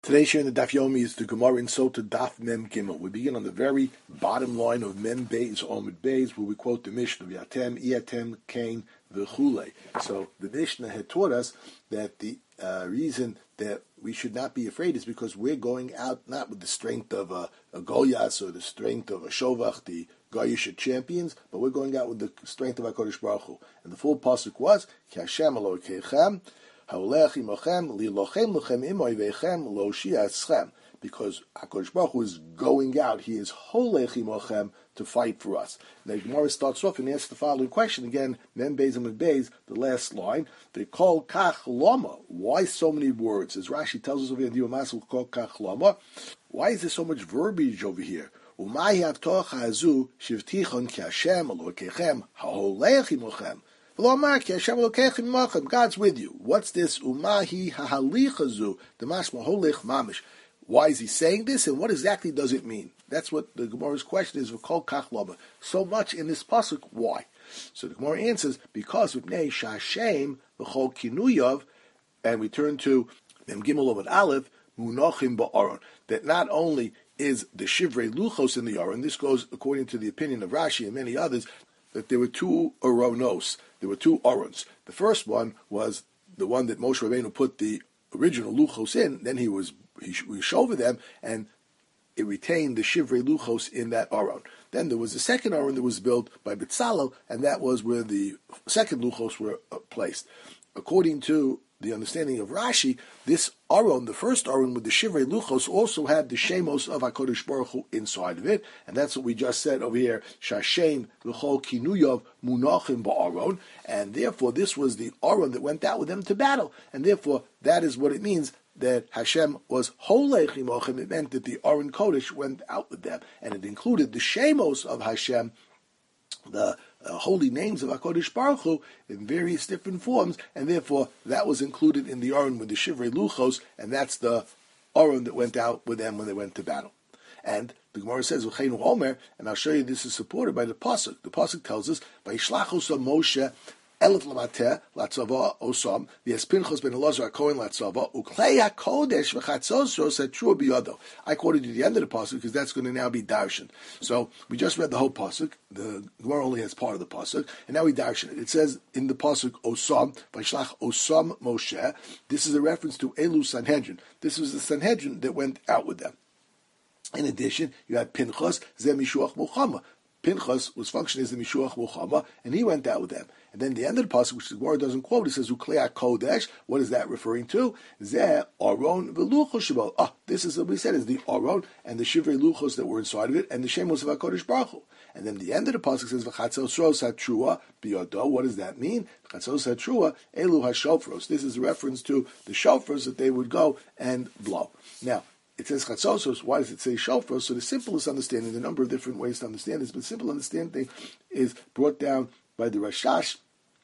Today's share in the Daf Yomi is the Gemara in Sota Daf Mem Gimel. We begin on the very bottom line of Mem Beis Omid Beis, where we quote the Mishnah of Yatem, Iatem, Cain, V'chule. So the Mishnah had taught us that the reason that we should not be afraid is because we're going out not with the strength of a Goyas or the strength of a Shovach, the Goyish champions, but we're going out with the strength of HaKadosh Baruch Hu. And the full pasuk was, Ki Hashem Elohechem, because HaKadosh Baruch Hu is going out, He is holech imochem to fight for us. Now Gemara starts off and asks the following question again, Mem Beis Amud Beis, the last line. They call kach lama. Why so many words? As Rashi tells us over here in Diyomas, call kach lama. Why is there so much verbiage over here? Umay havtocha hazu shivtichon ki Hashem Elohechem holech imochem. God's with you. What's this? Umahi hahalichazu, the mashma holich mamish. Why is he saying this, and what exactly does it mean? That's what the Gemara's question is. V'kol kach lama. So much in this pasuk. Why? So the Gemara answers because Upnei Shashem v'chol kinuyav, and we turn to Mem Gimel Amud Aleph Munachim ba'aron. That not only is the shivrei luchos in the aron. This goes according to the opinion of Rashi and many others, that there were two aronos. There were two arons. The first one was the one that Moshe Rabbeinu put the original luchos in. Then he shove them, and it retained the shivrei luchos in that aron. Then there was the second aron that was built by Betzalel, and that was where the second luchos were placed. According to the understanding of Rashi, this aron, the first aron with the shivrei luchos, also had the shemos of HaKadosh Baruch Hu inside of it, and that's what we just said over here, Shashem v'chol kinuyav munachim ba'aron, and therefore this was the aron that went out with them to battle, and therefore that is what it means that Hashem was holech imochem. It meant that the aron kodesh went out with them, and it included the shemos of Hashem, the holy names of HaKadosh Baruch Hu in various different forms, and therefore that was included in the aron with the shivrei luchos, and that's the aron that went out with them when they went to battle. And the Gemara says, V'cheinu Omer, and I'll show you this is supported by the pasuk. The pasuk tells us, Vayishlachos Moshe Elef Lamateh Latzava Osam V'es Pinchos ben Elazar HaKohen Latzava Uklei HaKodesh V'chatzosros Hatrua Biyado. I quoted you the end of the pasuk because that's going to now be darshan. So we just read the whole pasuk. The Gemara only has part of the pasuk, and now we darshan it. It says in the pasuk Osam Vayishlach Osam Moshe. This is a reference to Elu Sanhedrin. This was the Sanhedrin that went out with them. In addition, you had Pinchas Zeh Mishuach Mulchama. Pinchas was functioning as the Mishuach Mulchama, and he went out with them. And then the end of the pasuk, which the Gemara doesn't quote, it says Uklei HaKodesh. What is that referring to? Zeh Aron v'Luchos Shebo. This is what we said is the Aron and the shivrei luchos that were inside of it, and the shemos of HaKadosh Baruch Hu. And then the end of the pasuk says V'chatzosros Hatrua Biyado. What does that mean? V'chatzosros Hatrua Elu HaShofros. This is a reference to the shofars that they would go and blow. Now, it says chatzosos. Why does it say shofar? So the simplest understanding, the number of different ways to understand this, but the simple understanding is brought down by the Rashash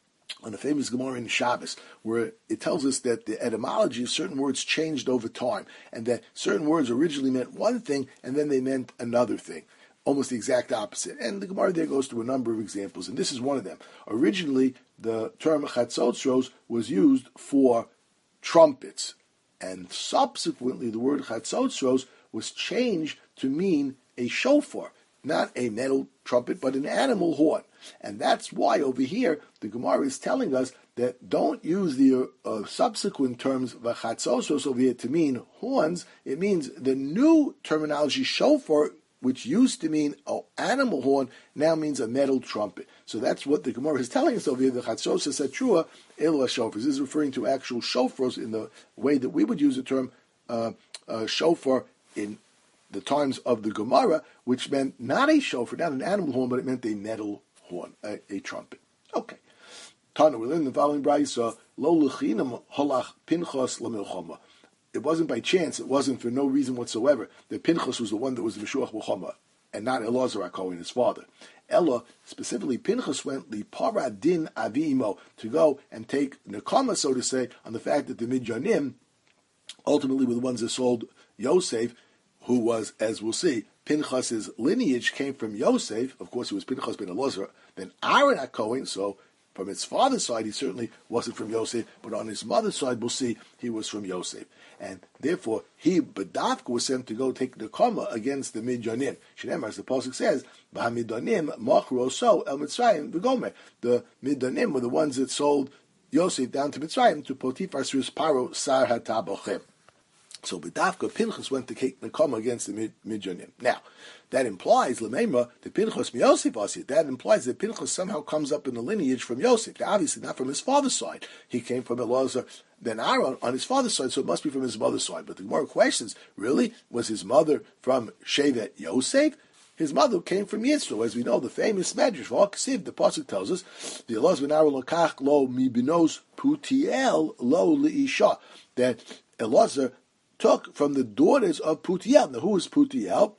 on the famous Gemara in Shabbos, where it tells us that the etymology of certain words changed over time, and that certain words originally meant one thing, and then they meant another thing, almost the exact opposite. And the Gemara there goes through a number of examples, and this is one of them. Originally, the term chatzotros was used for trumpets, and subsequently the word chatzotros was changed to mean a shofar, not a metal trumpet, but an animal horn. And that's why over here the Gemara is telling us that don't use the subsequent terms v'chatzotros over here to mean horns. It means the new terminology shofar, which used to mean an animal horn, now means a metal trumpet. So that's what the Gemara is telling us over here. The chatzos hatrua elu shofars. This is referring to actual shofars in the way that we would use the term shofar in the times of the Gemara, which meant not a shofar, not an animal horn, but it meant a metal horn, a trumpet. Okay. Tana, we're in the following brayso, lo lechinam holach Pinchas lemilchama. It wasn't by chance, it wasn't for no reason whatsoever, that Pinchas was the one that was the Mishuach Mulchama, and not Elazar HaKohen, his father. Ella, specifically, Pinchas went li paradin aviimo, to go and take nekama, so to say, on the fact that the Midyanim ultimately were the ones that sold Yosef, who was, as we'll see, Pinchas's lineage came from Yosef. Of course, it was Pinchas ben Elazar, then Aaron HaKohen, so from its father's side, he certainly wasn't from Yosef, but on his mother's side, we'll see he was from Yosef. And therefore, he, Badavka, was sent to go take the Kama against the Midyanim. Shneimar, as the Pasuk says, B'hamidyanim machru so el Mitzrayim v'gomer. The Midyanim were the ones that sold Yosef down to Mitzrayim, to Potiphar's Paro Sar HaTabochem. So B'davka, Pinchas went to take the Kama against the Midyanim. Now, that implies, Lememra, the Pinchas Yosef Asi, that implies that Pinchas somehow comes up in the lineage from Yosef. Now, obviously not from his father's side. He came from Elazar, then Aaron on his father's side, so it must be from his mother's side. But the Gemara questions, really? Was his mother from Shevet Yosef? His mother came from Yisro. As we know, the famous Medrash, V'Hakasiv, the Pasuk tells us, the Elazar ben Aaron lokach lo mi binos Putiel lo liisha, that Elazar took from the daughters of Putiel. Now, who is Putiel?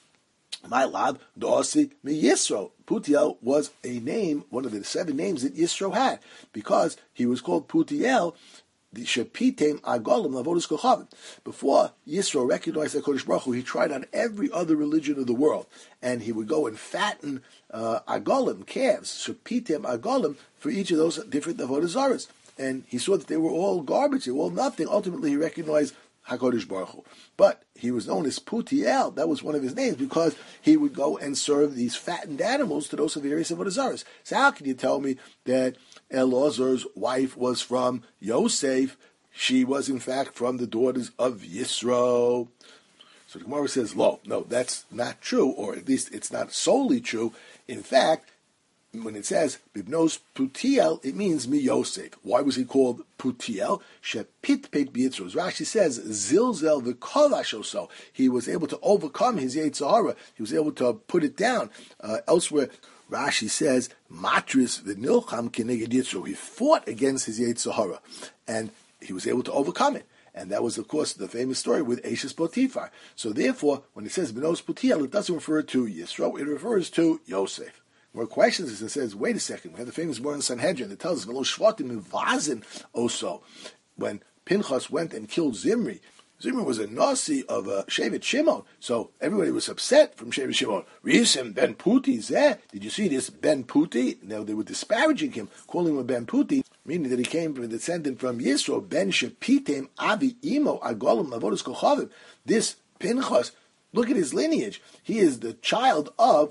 My lab, Dosi mi Yisro. Putiel was a name, one of the 7 names that Yisro had, because he was called Putiel, the Shepitem Agolim Lavodos Kochavim. Before Yisro recognized HaKadosh Baruch Hu, he tried on every other religion of the world, and he would go and fatten Agolim, calves, Shepitem Agolim, for each of those different Avodah Zaras. And he saw that they were all garbage, they were all nothing. Ultimately, he recognized HaKadosh Baruch Hu. But he was known as Putiel, that was one of his names, because he would go and serve these fattened animals to those of various Avodah Zaras. So how can you tell me that Elazar's wife was from Yosef? She was in fact from the daughters of Yisro. So the Gemara says, no, that's not true, or at least it's not solely true. In fact, when it says Bibnos Putiel, it means mi Yosef. Why was he called Putiel? Shepit peit b'yitzro. Rashi says Zilzel v'kolashoso. He was able to overcome his Yetzer Hara. He was able to put it down. Elsewhere, Rashi says Matris v'nilcham keneged Yitzro. He fought against his Yetzer Hara, and he was able to overcome it. And that was, of course, the famous story with Ashes Potiphar. So therefore, when it says Bibnos Putiel, it doesn't refer to Yisro. It refers to Yosef. More questions is, it says, wait a second, we have the famous word in Sanhedrin that tells us, Velo Shvatim in Vazin also. When Pinchas went and killed Zimri, Zimri was a Nasi of Shevet Shimon, so everybody was upset from Shevet Shimon. Risim Ben Puti Zeh, did you see this Ben Puti? Now they were disparaging him, calling him Ben Puti, meaning that he came from a descendant from Yisro, Ben Shepitem Avi Imo Agolim Lavodos Kochavim. This Pinchas, look at his lineage. He is the child of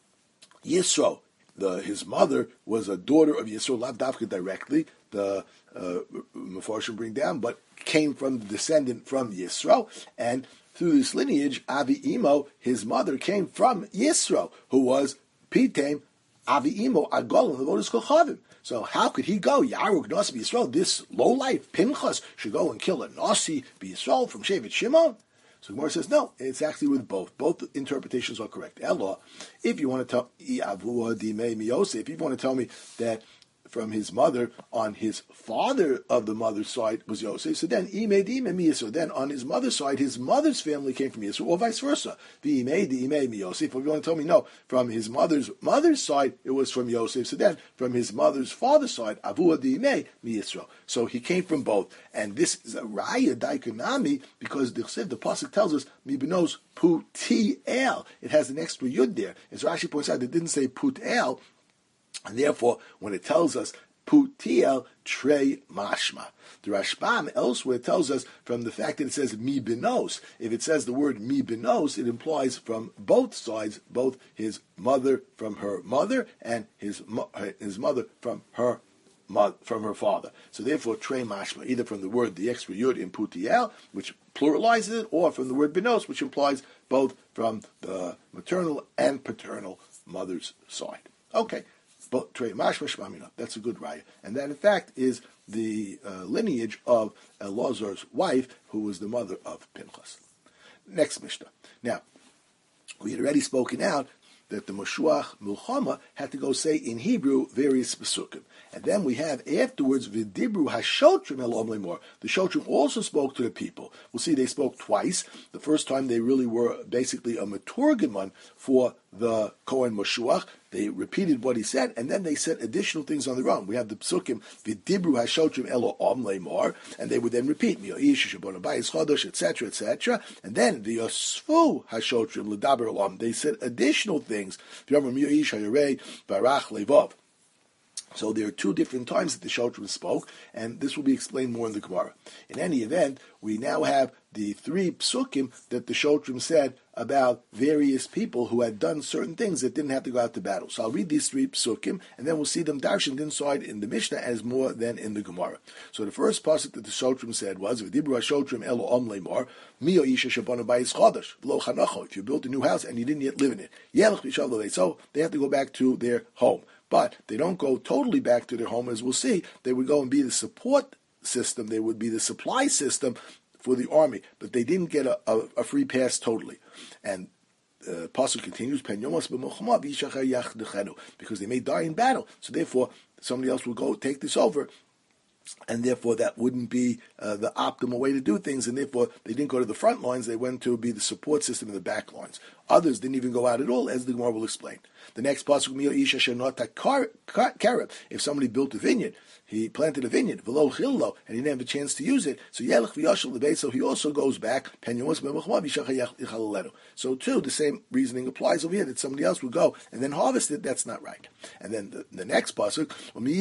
Yisro. His mother was a daughter of Yisro, not Davka directly, the Mefarshim bring down, but came from the descendant from Yisro, and through this lineage, Avi Imo, his mother, came from Yisro, who was Pitem Avi Imo Agolim Lavodos Kochavim. So how could he go? Yaruk Nasi B'Yisrael, this lowlife Pinchas should go and kill a Nasi B'Yisrael from Shevet Shimon? So Gemara says, no, it's actually with both. Both interpretations are correct. Ella, if you want to tell, if you want to tell me that from his mother on his father of the mother's side was Yosef, so then so then on his mother's side, his mother's family came from Yisro, or vice versa. Yosef. If you want to tell me, no, from his mother's side, it was from Yosef, so then from his mother's father's side, Yisro. So he came from both. And this is a raya daikanami, because the pasuk tells us, Mibenos Putiel. It has an extra yud there. As Rashi points out, it didn't say Putel, and therefore, when it tells us Putiel Trey Mashma, the Rashbam elsewhere tells us from the fact that it says Mi Binos. If it says the word Mi Binos, it implies from both sides, both his mother from her mother and his mother from her father. So therefore, Trey Mashma, either from the word the extra yud in Putiel, which pluralizes it, or from the word Binos, which implies both from the maternal and paternal mother's side. Okay. But Trey Mashma Shmamina, that's a good raya. And that, in fact, is the lineage of Elazar's wife, who was the mother of Pinchas. Next Mishnah. Now, we had already spoken out that the Moshuach Milchama had to go say in Hebrew various Pesukim. And then we have afterwards V'dibru Hashotrim El Omlemor. The Shotrim also spoke to the people. We'll see they spoke twice. The first time they really were basically a Maturgaman for the Kohen Moshuach. They repeated what he said, and then they said additional things on their own. We have the Pesukim V'dibru Hashotrim El Omlemor, and they would then repeat Mi'oish Shabon Abayis Chodosh, etc., etc. And then the Yosfu Hashotrim L'daber Olam. They said additional things. Mi'oish Hayarei Barach Levov. So there are two different times that the Shotrim spoke, and this will be explained more in the Gemara. In any event, we now have the three psukim that the Shotrim said about various people who had done certain things that didn't have to go out to battle. So I'll read these three psukim, and then we'll see them darshaned inside in the Mishnah as more than in the Gemara. So the first pasuk that the Shotrim said was, "V'dibru Shotrim elo om leimor, mio isha shabana bayis chodesh v'lo chanacho." If you built a new house and you didn't yet live in it, yelech b'shav l'lei, so they have to go back to their home. But they don't go totally back to their home, as we'll see. They would go and be the support system. They would be the supply system for the army. But they didn't get a free pass totally. And Pasuk continues, because they may die in battle. So therefore, somebody else will go take this over. And therefore, that wouldn't be the optimal way to do things. And therefore, they didn't go to the front lines. They went to be the support system in the back lines. Others didn't even go out at all, as the Gemara will explain. The next pasuk, if somebody built a vineyard, he planted a vineyard, and he didn't have a chance to use it, so he also goes back. So too, the same reasoning applies over here, that somebody else would go and then harvest it. That's not right. And then the next pasuk,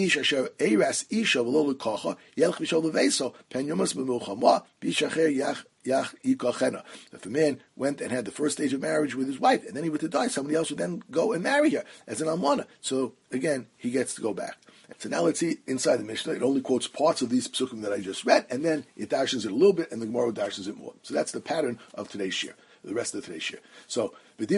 if a man went and had the first stage of marriage with his wife, and then he were to die, somebody else would then go and marry her as an almana. So again, he gets to go back. So now let's see inside the Mishnah. It only quotes parts of these psukim that I just read, and then it dashes it a little bit, and the Gemara dashes it more. So that's the pattern of today's shir, the rest of today's shir. So if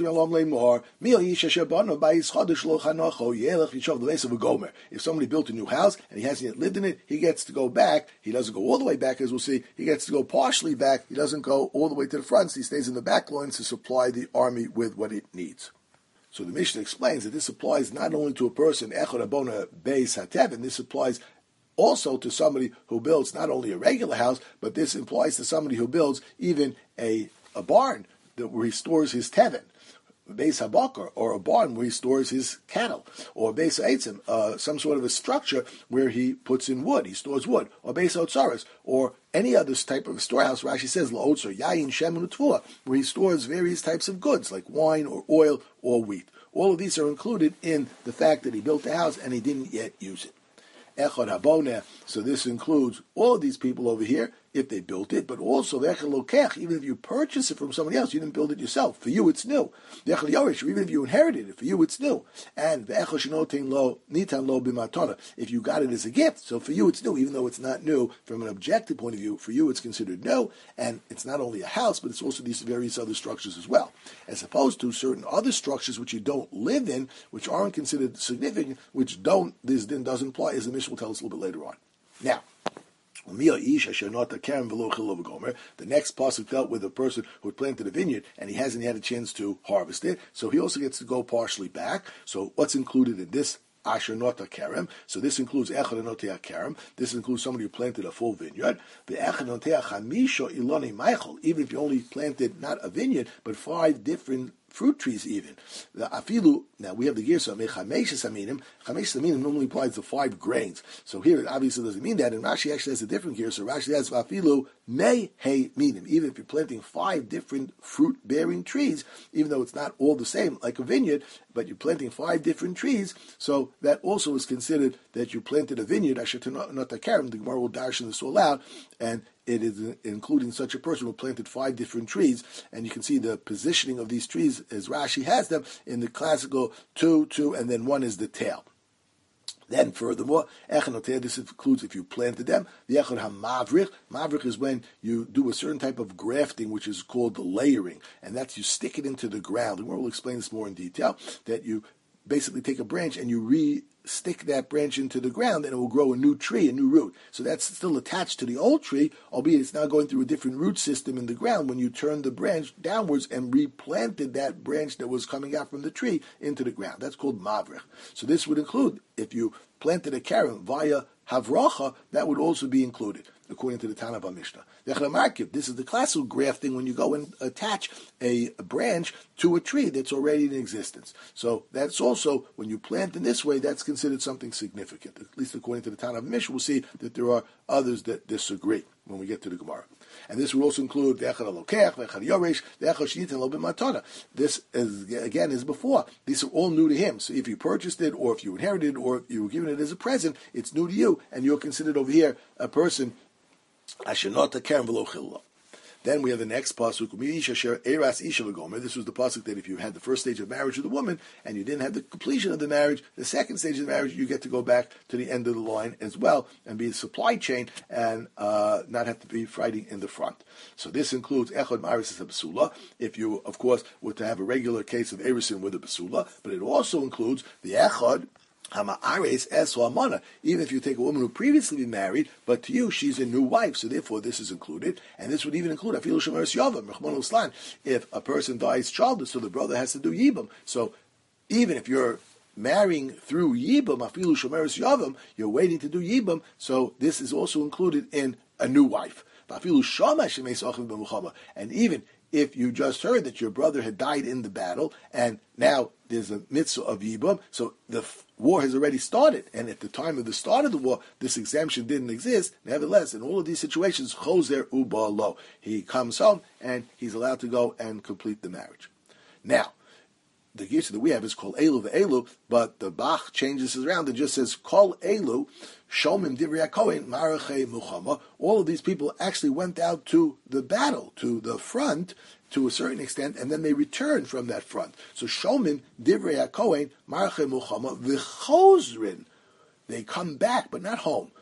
somebody built a new house and he hasn't yet lived in it, he gets to go back. He doesn't go all the way back, as we'll see. He gets to go partially back. He doesn't go all the way to the front. So he stays in the back lines to supply the army with what it needs. So the Mishnah explains that this applies not only to a person, Echad Abona Beis HaTevin, this applies also to somebody who builds not only a regular house, but this implies to somebody who builds even a barn where he stores his tevin, Beis HaBakar, or a barn where he stores his cattle, or Beis HaEtzim, some sort of a structure where he puts in wood, he stores wood, or Beis HaOtzaros, or any other type of storehouse. Rashi says, La'otzer, Yayin, Shemen, U'Tvua, where he stores various types of goods, like wine, or oil, or wheat. All of these are included in the fact that he built a house and he didn't yet use it. Echad Haboneh, so this includes all of these people over here, if they built it, but also V'echad Lokech, even if you purchase it from somebody else, you didn't build it yourself. For you, it's new. V'echad Yorish, even if you inherited it, for you, it's new. And V'echad Shenotin Lo Nitan Lo B'Matana, if you got it as a gift, so for you, it's new, even though it's not new from an objective point of view. For you, it's considered new, and it's not only a house, but it's also these various other structures as well, as opposed to certain other structures which you don't live in, which aren't considered significant, which this din doesn't apply, as the Mishnah will tell us a little bit later on. Now, the next pasuk dealt with a person who had planted a vineyard and he hasn't had a chance to harvest it, so he also gets to go partially back. So what's included in this? Asher Nota Kerem. So this includes Echad Notea Kerem. This includes somebody who planted a full vineyard. The Echad Notea Chamisho Iloni Meichel. Even if you only planted not a vineyard, but 5 different fruit trees even. The afilu, now we have the girsa mechameshes aminim. Chameshes aminim normally applies to 5 grains. So here it obviously doesn't mean that, and Rashi actually has a different girsa. Rashi has afilu me he minim. Even if you're planting 5 different fruit-bearing trees, even though it's not all the same like a vineyard, but you're planting 5 different trees, so that also is considered that you planted a vineyard. Asher not a karim. The Gemara will darshan this all out, and it is including such a person who planted 5 different trees, and you can see the positioning of these trees as Rashi has them in the classical 2, and then 1 is the tail. Then furthermore, Echad, this includes if you planted them. The Echad HaMavrich. Mavrich is when you do a certain type of grafting, which is called the layering, and that's you stick it into the ground. And we'll explain this more in detail, that you basically take a branch and you stick that branch into the ground, and it will grow a new tree, a new root. So that's still attached to the old tree, albeit it's now going through a different root system in the ground when you turn the branch downwards and replanted that branch that was coming out from the tree into the ground. That's called mavrich. So this would include, if you planted a karen via havracha, that would also be included, according to the Tana of Mishnah. This is the classical grafting when you go and attach a branch to a tree that's already in existence. So that's also, when you plant in this way, that's considered something significant. At least according to the Tana of Mishnah, we'll see that there are others that disagree when we get to the Gemara. And this would also include Ve'echad Alokech, Ve'echad Yoresh, Ve'echad Shnit, and Lo B'Matana. This, again, is before. These are all new to him. So if you purchased it, or if you inherited, or if you were given it as a present, it's new to you, and you're considered over here a person, Ashenota Kerem V'lo Chillah. Then we have the next pasuk. This was the pasuk that if you had the first stage of marriage with a woman and you didn't have the completion of the marriage, the second stage of the marriage, you get to go back to the end of the line as well and be a supply chain and not have to be fighting in the front. So this includes echad ma'aris as a basula. If you, of course, were to have a regular case of erisin with a basula, but it also includes the echad. Even if you take a woman who previously been married, but to you she's a new wife, so therefore this is included, and this would even include if a person dies childless, so the brother has to do yibam. So even if you're marrying through yibam, you're waiting to do yibam, so this is also included in a new wife. And even if you just heard that your brother had died in the battle, and now there's a mitzvah of Yibam, so the war has already started, and at the time of the start of the war, this exemption didn't exist. Nevertheless, in all of these situations, Choser Uba Lo, he comes home, and he's allowed to go and complete the marriage. Now, the Gittin that we have is called Elu ve'elu, but the Bach changes it around and just says, Kol Elu, Shomim Divrei HaKohen, Marache Muchama. All of these people actually went out to the battle, to the front, to a certain extent, and then they returned from that front. So Shomim Divrei HaKohen, Marache Muchama, V'chozrin, they come back, but not home.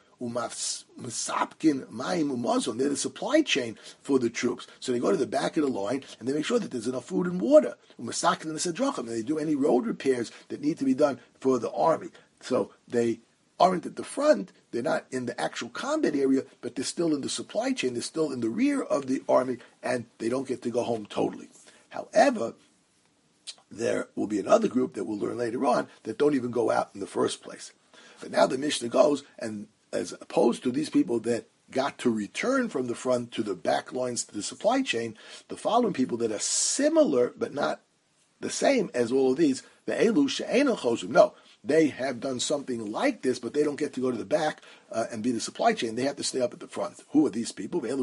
They're the supply chain for the troops. So they go to the back of the line and they make sure that there's enough food and water. And they do any road repairs that need to be done for the army. So they aren't at the front, they're not in the actual combat area, but they're still in the supply chain, they're still in the rear of the army, and they don't get to go home totally. However, there will be another group that we'll learn later on that don't even go out in the first place. But now the Mishnah goes, and as opposed to these people that got to return from the front to the back lines to the supply chain, the following people that are similar but not the same as all of these, the Elu she'ein chosum. No, they have done something like this, but they don't get to go to the back and be the supply chain. They have to stay up at the front. Who are these people? So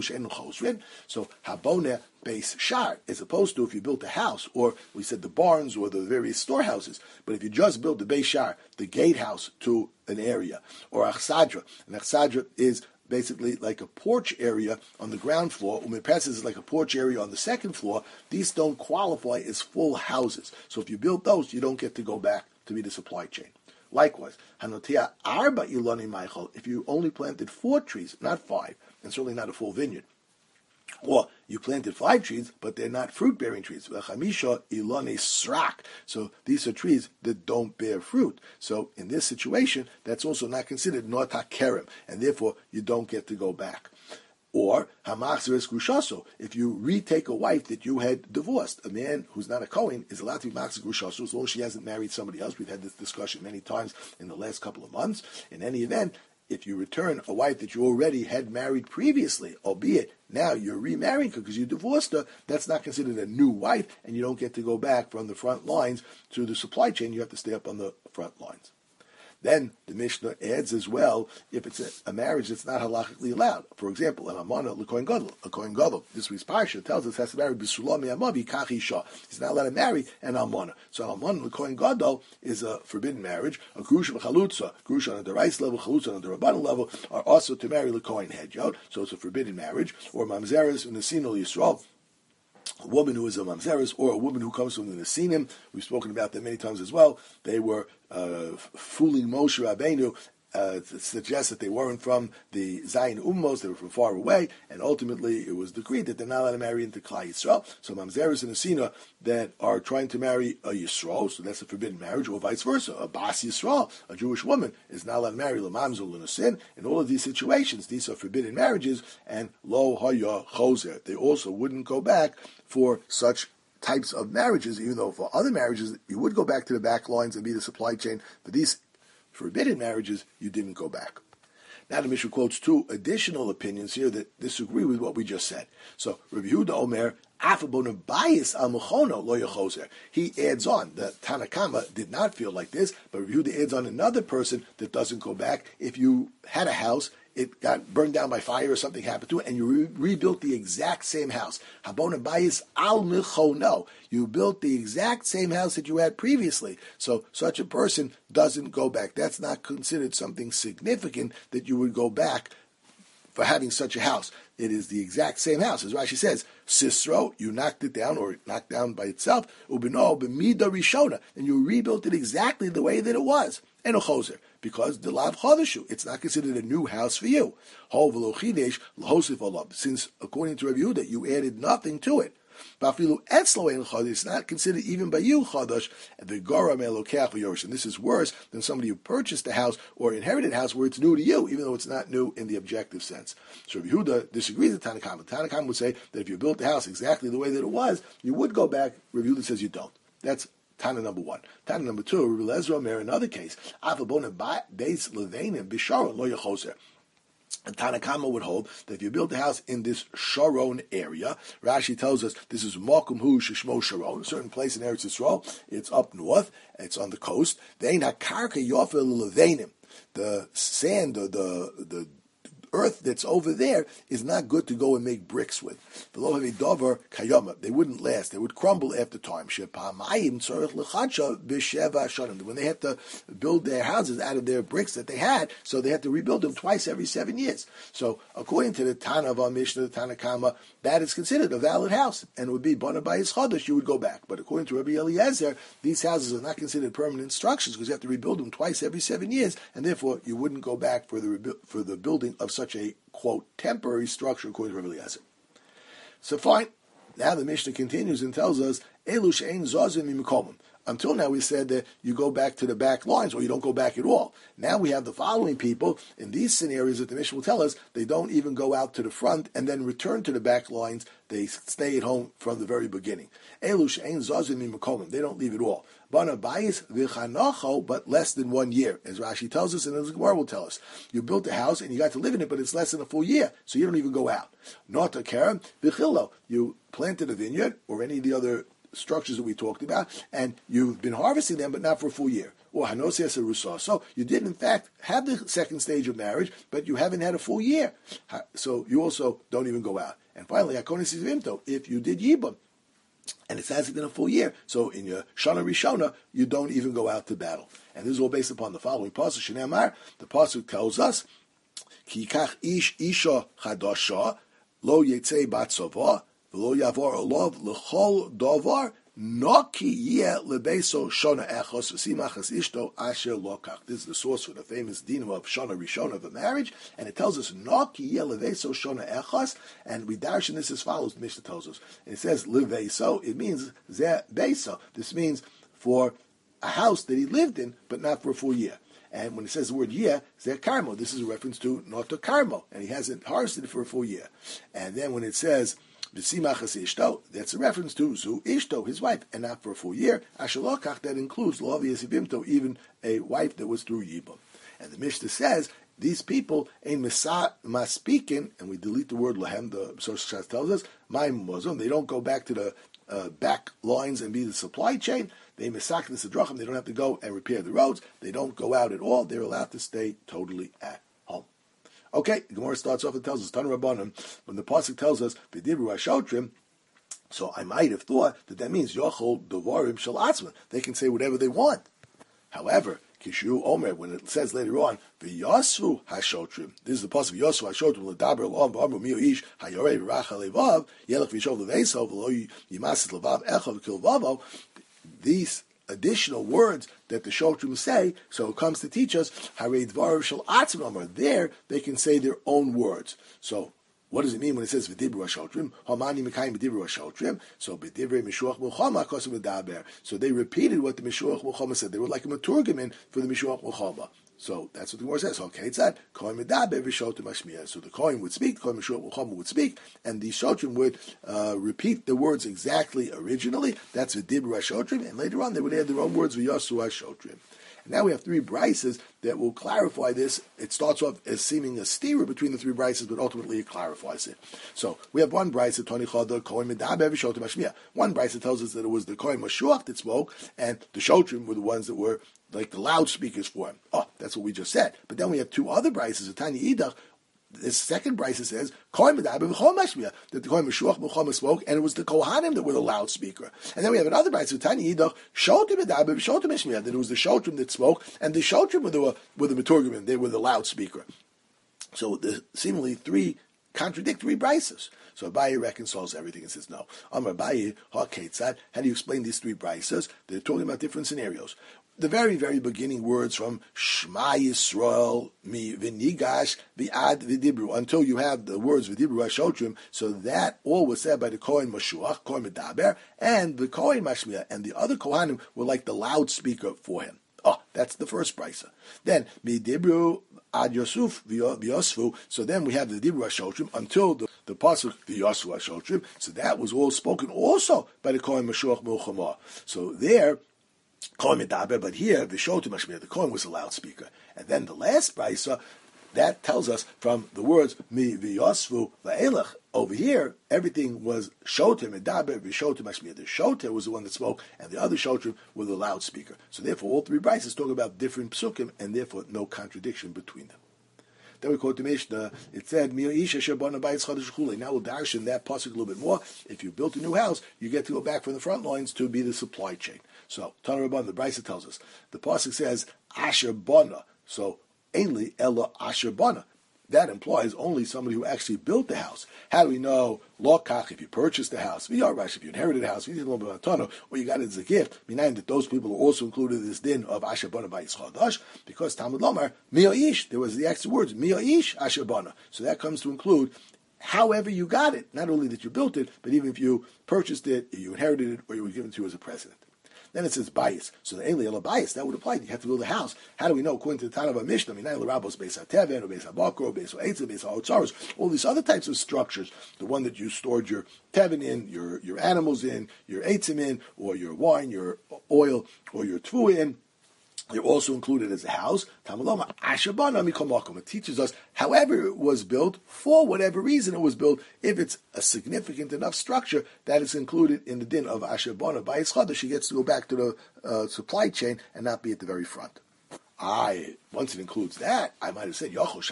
haboneh beis shar, as opposed to if you built a house, or we said the barns or the various storehouses. But if you just build the beis shar, the gatehouse to an area, or achsadra, and achsadra is basically like a porch area on the ground floor. Umepes is like a porch area on the second floor. These don't qualify as full houses. So if you build those, you don't get to go back to be the supply chain. Likewise, hanotia arba iloni maichol, if you only planted 4 trees, not 5, and certainly not a full vineyard, or you planted 5 trees, but they're not fruit-bearing trees. V'chamisha iloni srak. So these are trees that don't bear fruit. So in this situation, that's also not considered nota kerem, and therefore you don't get to go back. Or hamachzeres grushaso, if you retake a wife that you had divorced, a man who's not a Kohen is allowed to be machzer grushaso as long as she hasn't married somebody else. We've had this discussion many times in the last couple of months. In any event, if you return a wife that you already had married previously, albeit now you're remarrying her because you divorced her, that's not considered a new wife, and you don't get to go back from the front lines to the supply chain. You have to stay up on the front lines. Then the Mishnah adds as well, if it's a marriage that's not halachically allowed. For example, an amana l'kohen gadol, a kohen gadol. This week's parsha tells us has to marry b'sulam me'amavi kach isha. He's not allowed to marry an amana. So an amana l'kohen gadol is a forbidden marriage. A grusha v'chalutza, grusha on a derais level, chalutza on a derabbanan level, are also to marry l'kohen hedyot. So it's a forbidden marriage. Or mamzeres v'nesino Yisrael, a woman who is a mamzeres, or a woman who comes from the Nesinim. We've spoken about them many times as well. They were fooling Moshe Rabbeinu to suggest that they weren't from the Zayin Ummos, they were from far away, and ultimately it was decreed that they're not allowed to marry into Klal Yisrael. So mamzeres and Nesina that are trying to marry a Yisrael, so that's a forbidden marriage, or vice versa. A Bas Yisrael, a Jewish woman, is not allowed to marry Lamamzul L'Nesin. In all of these situations, these are forbidden marriages, and Lo Haya Choser. They also wouldn't go back for such types of marriages, even though for other marriages you would go back to the back lines and be the supply chain. For these forbidden marriages, you didn't go back. Now the Mishnah quotes 2 additional opinions here that disagree with what we just said. So Rabbi Yehuda Omer, He adds on. The Tanakama did not feel like this, but Rabbi Yehuda adds on another person that doesn't go back. If you had a house, it got burned down by fire or something happened to it, and you rebuilt the exact same house. Habona bayis al milchono. You built the exact same house that you had previously. So such a person doesn't go back. That's not considered something significant that you would go back for having such a house. It is the exact same house. As Rashi says, Sisro, you knocked it down, or it knocked down by itself, ubino b'mida rishona, and you rebuilt it exactly the way that it was. And a choser, because the lav chodeshu, it's not considered a new house for you. Since according to Rabbi Yehuda, you added nothing to it. It's not considered even by you chadash. And this is worse than somebody who purchased a house or inherited a house where it's new to you, even though it's not new in the objective sense. So Rabbi Yehuda disagrees with Tanakama. Tanakama would say that if you built the house exactly the way that it was, you would go back. Rabbi Yehuda says you don't. That's Tana number one. Tana number two, Rabbi Eliezer Omer, another case, and Tanakama would hold that if you build a house in this Sharon area, Rashi tells us this is Makum Hu Shishmo Sharon, a certain place in Eretz Yisrael. It's up north. It's on the coast. The sand, the earth that's over there is not good to go and make bricks with. They wouldn't last. They would crumble after time. When they had to build their houses out of their bricks that they had, so they had to rebuild them twice every 7 years. So according to the Tana of our Mishnah, the Tanakama, that is considered a valid house, and it would be Bana Bayis Chodesh, you would go back. But according to Rabbi Eliezer, these houses are not considered permanent structures because you have to rebuild them twice every 7 years, and therefore you wouldn't go back for the building of such a, quote, temporary structure, according to Rabbi Eliezer. So fine. Now the Mishnah continues and tells us, Elu she'ein zazim mimikomim. Until now we said that you go back to the back lines or you don't go back at all. Now we have the following people. In these scenarios that the Mishnah will tell us, they don't even go out to the front and then return to the back lines. They stay at home from the very beginning. Elu she'ein zazim mimikomim. They don't leave at all. Bana bayis v'chanacho, but less than 1 year. As Rashi tells us and as the Gemara will tell us. You built a house and you got to live in it, but it's less than a full year. So you don't even go out. Not a keren v'chillo. You planted a vineyard or any of the other structures that we talked about, and you've been harvesting them, but not for a full year. Or Hanosias Rusa. So you did, in fact, have the second stage of marriage, but you haven't had a full year. So you also don't even go out. And finally, Hakonis Vimto, if you did Yibam, and it hasn't been a full year, so in your Shana Rishona, you don't even go out to battle. And this is all based upon the following pasuk. Shneimar, the pasuk tells us, Ki yikach ish isha chadasha, lo yetzei bat sova, Lo yavor olav lechol davar noki yeh lebeso shona echos v'simachas ishto asher lokach. This is the source for the famous dinam of shona rishona of a marriage, and it tells us noki yeh lebeso shona echos, and we darshan this as follows. The Mishnah tells us, and it says lebeso. It means zeh beso. This means for a house that he lived in, but not for a full year. And when it says the word yeh, zeh karmo. This is a reference to not to karmo, and he hasn't harvested it for a full year. And then when it says V'simachas ishto, that's a reference to Zu Ishto, his wife, and not for a full year. Ashalokach, that includes Lovi Yesivimto, even a wife that was through Yibam. And the Mishnah says, these people ain't maspikin, and we delete the word lahem, the Social Shas tells us, ma'im mozum, they don't go back to the back lines and be the supply chain. They misak the sadrachim, they don't have to go and repair the roads. They don't go out at all. They're allowed to stay totally at home. Okay, the Gemara starts off and tells us, Tanu Rabbanan, when the pasuk tells us, V'dibru Hashotrim, so I might have thought that means Yochol Devarim Shel Atzman. They can say whatever they want. However, Kishu Omer, when it says later on, V'yasvu Hashotrim, this is the pasuk, Yasvu Hashotrim, L'daber L'am B'amru Miyo Ish, Hayorei V'racha Levav, Yelech V'yishov L'veisov, V'lo Yimasis Levav Echav V'kil these additional words that the Shotrim say, so it comes to teach us, Harei Dvarim Shel Atzman, are there, they can say their own words. So, what does it mean when it says V'dibru Hashotrim? Hamani Mekayim V'dibru Hashotrim. So B'divrei Mishuach Milchama Kosim V'daber. So they repeated what the Mishuach Milchama said. They were like a maturgamin for the Mishuach Milchama. So that's what the Gemara says. Okay, it's that Kohen Medaber V'Shotrim Hashmiya. So the Kohen would speak, the Kohen Mishuach Milchama would speak, and the Shotrim would repeat the words exactly originally. That's V'dibru Hashotrim, and later on they would add their own words V'yasu Hashotrim. And now we have three brises that will clarify this. It starts off as seeming a stira between the three brises, but ultimately it clarifies it. So we have one brise, Tony Chada, Kohen Medaber, Vishotim Mashmiach. One brise that tells us that it was the Kohen Mashuach that spoke, and the Shotrim were the ones that were like the loudspeakers for him. Oh, that's what we just said. But then we have two other brises, Tanya Idach. This second brisa says Kohen Medaber v'chol mashmiach, that the Kohen Mashuach v'chol spoke, and it was the Kohanim that were the loudspeaker. And then we have another brisa, Tanya Yidach, Shotim Medaber v'shotim mashmiach, that it was the Shotrim that spoke, and the Shotrim were the Meturgimim, they were the loudspeaker. So the seemingly three contradictory brises. So Abaye reconciles everything and says no. Amar Abaye ha'ketzad. How do you explain these three brises? They're talking about different scenarios. The very, very beginning words from Shema Yisrael mi v'nigash v'ad v'dibru, until you have the words v'dibru ha'shotrim, so that all was said by the Kohen Mashuach, Kohen Medaber, and the Kohen Mashmiach, and the other Kohanim were like the loudspeaker for him. Oh, that's the first brisa. Then v'dibru ad Yosuf v'yosfu, so then we have the dibru ha'shotrim until the pasuk v'yosfu ha'shotrim, so that was all spoken also by the Kohen Mashuach Milchama. So there, Kohen Medaber, but here the Shotim Mashmiach, the Kohen was a loudspeaker. And then the last brisa, that tells us from the words Mi v'yosvu va'elach. Over here, everything was Shotim Medaber v'Shotim Mashmiach. The Shotim was the one that spoke, and the other Shotim were the loudspeaker. So therefore, all three brises talk about different psukim, and therefore no contradiction between them. Then we quote the Mishnah. It said, now we'll darshan that pasuk a little bit more. If you built a new house, you get to go back from the front lines to be the supply chain. So, Tana Rabban, the Brisa tells us, the pasuk says, Asher Bona. So, ainly Ella Asher Bona. That implies only somebody who actually built the house. How do we know, Lokach, if you purchased the house, V'yarash, if you inherited the house, or you got it as a gift, meaning that those people are also included in this din of Asher Bona Bayis Chadash, because Talmud Lomar, Mi'oish, there was the extra words, Mi'oish Asher Bona. So that comes to include however you got it, not only that you built it, but even if you purchased it, you inherited it, or you were given to you as a present. Then it says bias. So the Eli bias, that would apply. You have to build a house. How do we know? According to the Tana of Mishnah, Rabos Beis HaTeven, or Beis HaBakar, or Beis HaEtzah, Beis HaOtzaros, all these other types of structures, the one that you stored your Teven in, your animals in, your Eitzim in, or your wine, your oil, or your Tvu in, they're also included as a house. It teaches us, however it was built, for whatever reason it was built, if it's a significant enough structure, that is included in the din of Asher Bona Bayis Chadash. She gets to go back to the supply chain and not be at the very front. Once it includes that, I might have said,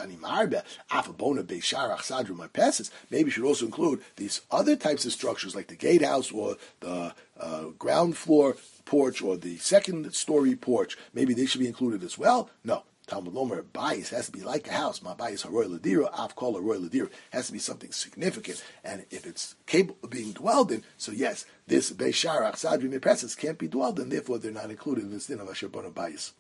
maybe it should also include these other types of structures like the gatehouse or the ground floor porch or the second story porch. Maybe they should be included as well. No. Talmud Lomer, bias has to be like a house. My bias haroy ladira, I've called a roy ladira. Has to be something significant. And if it's capable of being dwelled in, so yes, this Beisharach, Sadri, Mepreses can't be dwelled in, therefore they're not included in this din of Asher Bona Bias.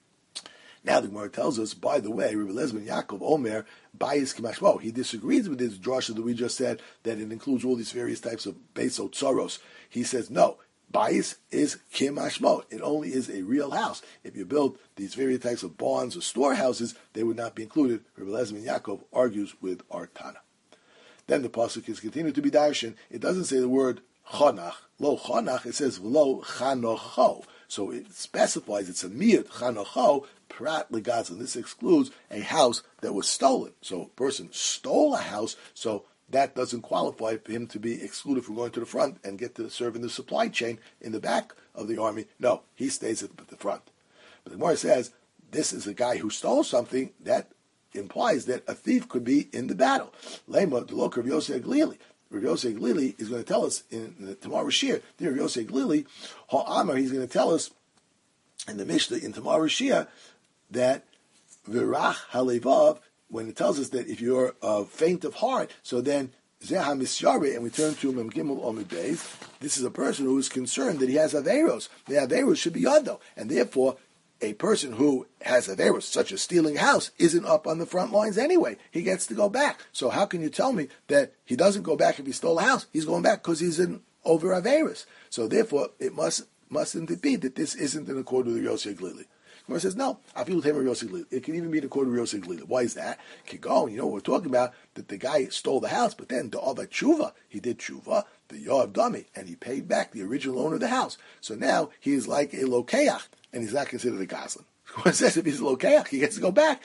Now the Gemara tells us, by the way, Rabbi Eliezer ben Yaakov Omer, Bias Kimashmo, he disagrees with this drasha that we just said, that it includes all these various types of Beis Otzaros. He says, no, Bias is Kimashmo. It only is a real house. If you build these various types of barns or storehouses, they would not be included. Rabbi Eliezer ben Yaakov argues with our Tana. Then the pasuk is continued to be darshan. It doesn't say the word Chanach. Lo Chanach, it says Lo Chanocho. So it specifies it's a miyut Chanocho, Prat Legazan. This excludes a house that was stolen. So a person stole a house, so that doesn't qualify for him to be excluded from going to the front and get to serve in the supply chain in the back of the army. No, he stays at the front. But the Gemara says, this is a guy who stole something that implies that a thief could be in the battle. Lema, the local of Yosef Glili. Rav Yosef Glili is going to tell us in the tomorrow's shir, Rav Yosef Glili, Ha'amar, he's going to tell us in the Mishnah in tomorrow's shir that Virach Halevav, when it tells us that if you're faint of heart, so then Zeha Misyari, and we turn to Mem Gimel Omid Beis, this is a person who is concerned that he has Averos. The Averos should be Yado, and therefore a person who has Averos, such as stealing a house, isn't up on the front lines anyway. He gets to go back. So how can you tell me that he doesn't go back if he stole a house? He's going back because he's in over Averos. So therefore, it mustn't it be that this isn't in accord with Yosef Glili. Gemara says, no, I feel Yosef Glili. It can even be in accord with Yosef Glili. Why is that? Kigon, what we're talking about, that the guy stole the house, but then the Ava Tshuva, he did Tshuva, the Yoav Dami, and he paid back the original owner of the house. So now he is like a Lokeach, and he's not considered a Goslin. It says if he's a lokeach, he gets to go back.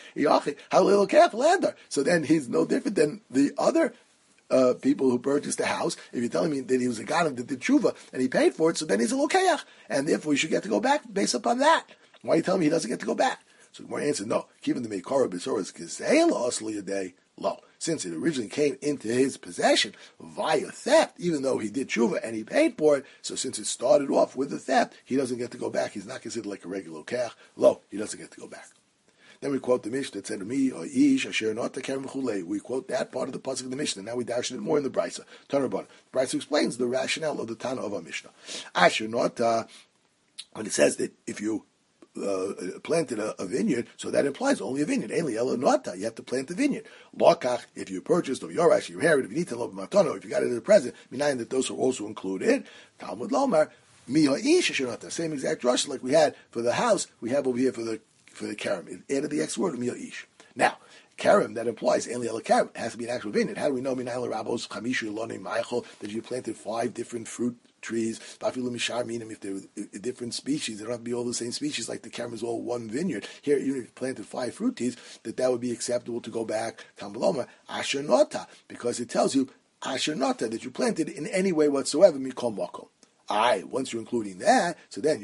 So then he's no different than the other people who purchased the house. If you're telling me that he was a ganim that did tshuva and he paid for it, so then he's a lokeach, and therefore he should get to go back based upon that. Why are you telling me he doesn't get to go back? So the Gemara answered, no. Given the meikara b'soras kisayla asli yaday lo. Since it originally came into his possession via theft, even though he did tshuva and he paid for it, so since it started off with the theft, he doesn't get to go back. He's not considered like a regular lokeach. Lo, he doesn't get to go back. Then we quote the Mishnah that said, "Mi or ish asher not tekerem chulei." We quote that part of the pasuk of the Mishnah. Now we dash it more in the Brisa. Tanarban. The Brisa explains the rationale of the Tana of our Mishnah. Asher not when it says that if you planted a vineyard, so that implies only a vineyard. Eli ela nota, you have to plant a vineyard. Lokach, if you purchased or yorash, you inherited, if you need to love matano, if you got it as a present, minayin that those are also included. Talmud lomar mi ha'ish asher nota. Same exact drush like we had for the house, we have over here for the karam. It added the extra word mi ha'ish. Now, karam, that implies Eli ela karam, has to be an actual vineyard. How do we know minayin rabos chamishu loni ma'achol that you planted 5 different fruit trees, if they're different species, they don't have to be all the same species, like the karam is all one vineyard. Here, even if you planted 5 fruit trees, that would be acceptable to go back, Tambaloma, Asher Nota, because it tells you, Asher Nota, that you planted in any way whatsoever, Mikom Mokom. Once you're including that, so then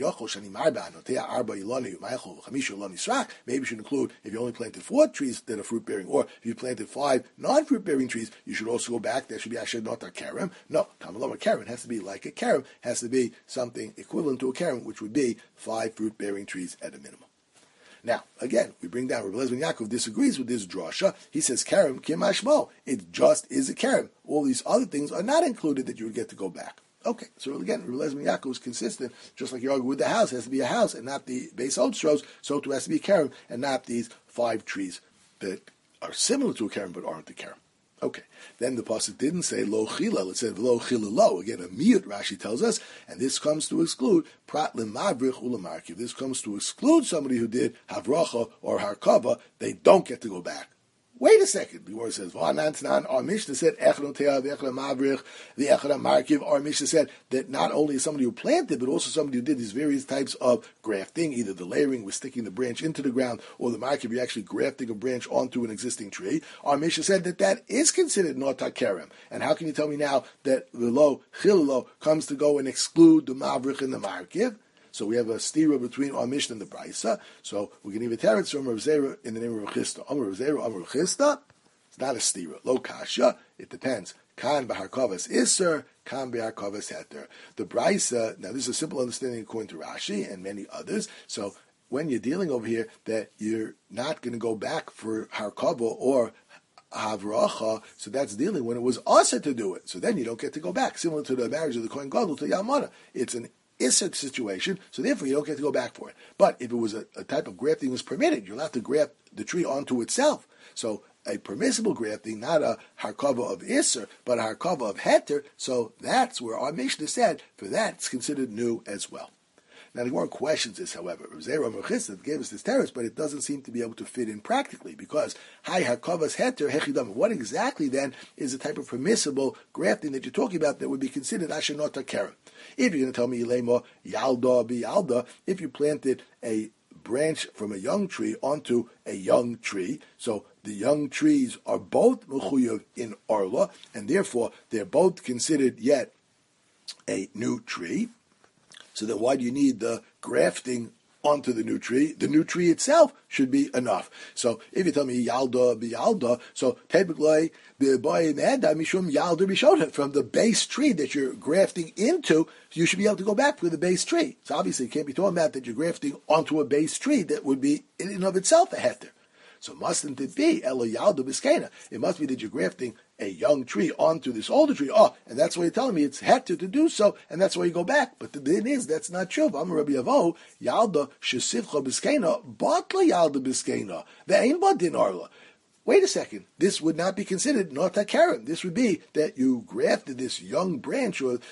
maybe you should include if you only planted 4 trees that are fruit bearing, or if you planted 5 non-fruit bearing trees, you should also go back. That should be asher not a karam. No, Tamalama karam has to be like a karam, has to be something equivalent to a karam, which would be 5 fruit bearing trees at a minimum. Now, again, we bring down, Rabbi Eliezer ben Yaakov disagrees with this drasha. He says, karam kimashmo. It just is a karam. All these other things are not included that you would get to go back. Okay, so again, Rabbi Eliezer ben Yaakov is consistent, just like you argue with the house, it has to be a house and not the base odstros, so too has to be a karam and not these 5 trees that are similar to a karam but aren't a karam. Okay, then the pasuk didn't say lo chilal, it said lo chilalo. Again, a miyut Rashi tells us, and this comes to exclude prat lemavrich ulamarkiv. This comes to exclude somebody who did havracha or harkava. They don't get to go back. Wait a second. The word says, our Mishnah said, the our Mishnah said that not only is somebody who planted, but also somebody who did these various types of grafting, either the layering with sticking the branch into the ground, or the markiv, you're actually grafting a branch onto an existing tree. Our Mishnah said that is considered not takerem. And how can you tell me now that the lo chilalo comes to go and exclude the mavrich and the markiv? So we have a stira between our Mishnah and the Brisa. So we can even teretz from Rav Zera in the name of Rav Chisda. Amar Rav Zera, Amar Rav Chisda. It's not a stira. Lo kasha. It depends. Kan b'harkavas iser, kan b'harkavas heter. The Brisa. Now this is a simple understanding according to Rashi and many others. So when you're dealing over here, that you're not going to go back for harkava or havracha, so that's dealing when it was asa to do it. So then you don't get to go back. Similar to the marriage of the Kohen Gadol to Yamana. It's an Issa situation, so therefore you don't get to go back for it. But if it was a type of grafting was permitted, you're allowed to graft the tree onto itself. So a permissible grafting, not a harkava of Isser, but a harkava of Heter, so that's where our Mishnah said, for that it's considered new as well. Now the Gemara questions this, however. Rav Zera Merchista gave us this teretz, but it doesn't seem to be able to fit in practically, because Hai Harkavas Heter Hechidam. What exactly then is the type of permissible grafting that you're talking about that would be considered Ashenota Keren? If you're going to tell me Ilema Yalda Bi Yalda, if you planted a branch from a young tree onto a young tree, so the young trees are both mechuyev in Orla, and therefore they're both considered yet a new tree. So then why do you need the grafting onto the new tree? The new tree itself should be enough. So if you tell me Yalda B'Yalda, so typically mishum Yalda B'Shota, from the base tree that you're grafting into, you should be able to go back to the base tree. So obviously you can't be talking about that you're grafting onto a base tree that would be in and of itself a heter. So mustn't it be Elo Yalda B'Skena? It must be that you're grafting a young tree onto this older tree. Oh, and that's why you're telling me it's heter to do so, and that's why you go back. But the thing is, that's not true. I'm Rabbi Avo, Yalda Shesivcha B'Skena, Batla Yalda B'Skena. There ain't but din Arla. wait a second, this would not be considered nota karen. This would be that you grafted this young branch or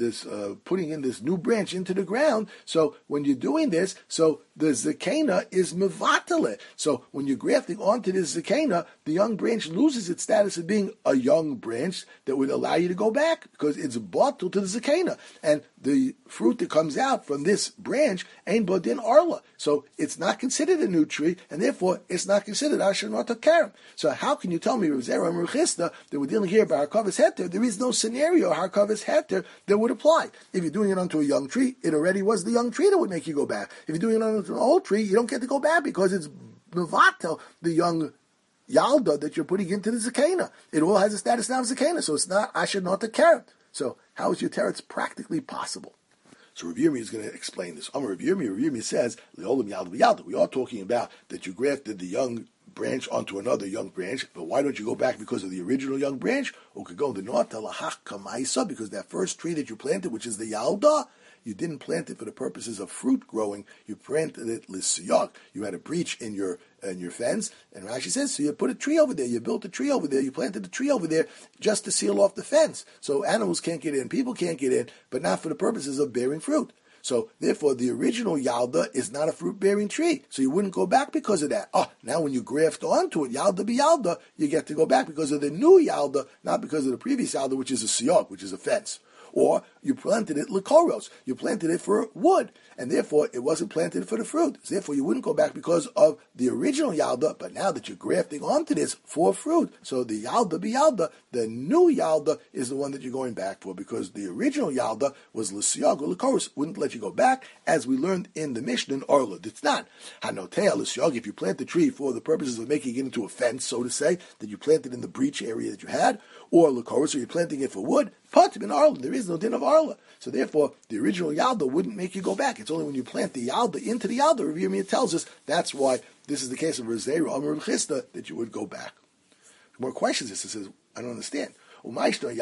putting in this new branch into the ground. So when you're doing this, so the zakena is mevatale. So when you're grafting onto this zakena, the young branch loses its status of being a young branch that would allow you to go back because it's bottled to the zakena. And the fruit that comes out from this branch ain't bodin arla. So it's not considered a new tree, and therefore it's not considered asher nota karen. So how can you tell me, Rav Zera and Rav Chisda, that we're dealing here about Harkavas Heter? There is no scenario Harkavas Heter that would apply. If you're doing it onto a young tree, it already was the young tree that would make you go back. If you're doing it onto an old tree, you don't get to go back because it's mevatel, the young yalda that you're putting into the zakena. It all has a status now of zakena, so it's not asher nota karen. So how is your teretz practically possible? So Rav Yirmi is going to explain this. Rav Yirmi says, Le'olam yalda b'yalda. We are talking about that you grafted the young branch onto another young branch, but why don't you go back because of the original young branch? Or could go the nota lahach kamaisa, because that first tree that you planted, which is the yalda, you didn't plant it for the purposes of fruit growing. You planted it l'siyag. You had a breach in your fence, and Rashi says, so you put a tree over there. You built a tree over there. You planted a tree over there just to seal off the fence, so animals can't get in, people can't get in, but not for the purposes of bearing fruit. So, therefore, the original yalda is not a fruit-bearing tree. So you wouldn't go back because of that. Now when you graft onto it, yalda b'yalda, you get to go back because of the new yalda, not because of the previous yalda, which is a siyog, which is a fence. Or you planted it likoros. You planted it for wood, and therefore it wasn't planted for the fruit. So therefore you wouldn't go back because of the original yalda, but now that you're grafting onto this for fruit, so the yalda b'yalda, the new yalda is the one that you're going back for, because the original yalda was l'siyag or likoros, wouldn't let you go back, as we learned in the Mishnah in Orla. It's not hanotea l'siyag. If you plant the tree for the purposes of making it into a fence, so to say, that you planted in the breach area that you had, or likoros, or you're planting it for wood, patim in Arla, there is no din of Arla. So therefore, the original yalda wouldn't make you go back. It's only when you plant the yalda into the yalda, Rav Yirmiyah tells us, that's why this is the case of Rav Zera and Rav Chisda, that you would go back. More questions. This says, I don't understand. When we had the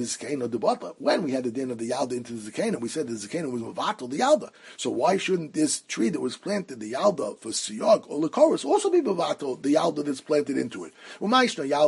din of the yalda into the zakena, we said the zakena was mevatel the yalda. So why shouldn't this tree that was planted, the yalda for siyag or likoros, also be mevatel the yalda that's planted into it? Why should this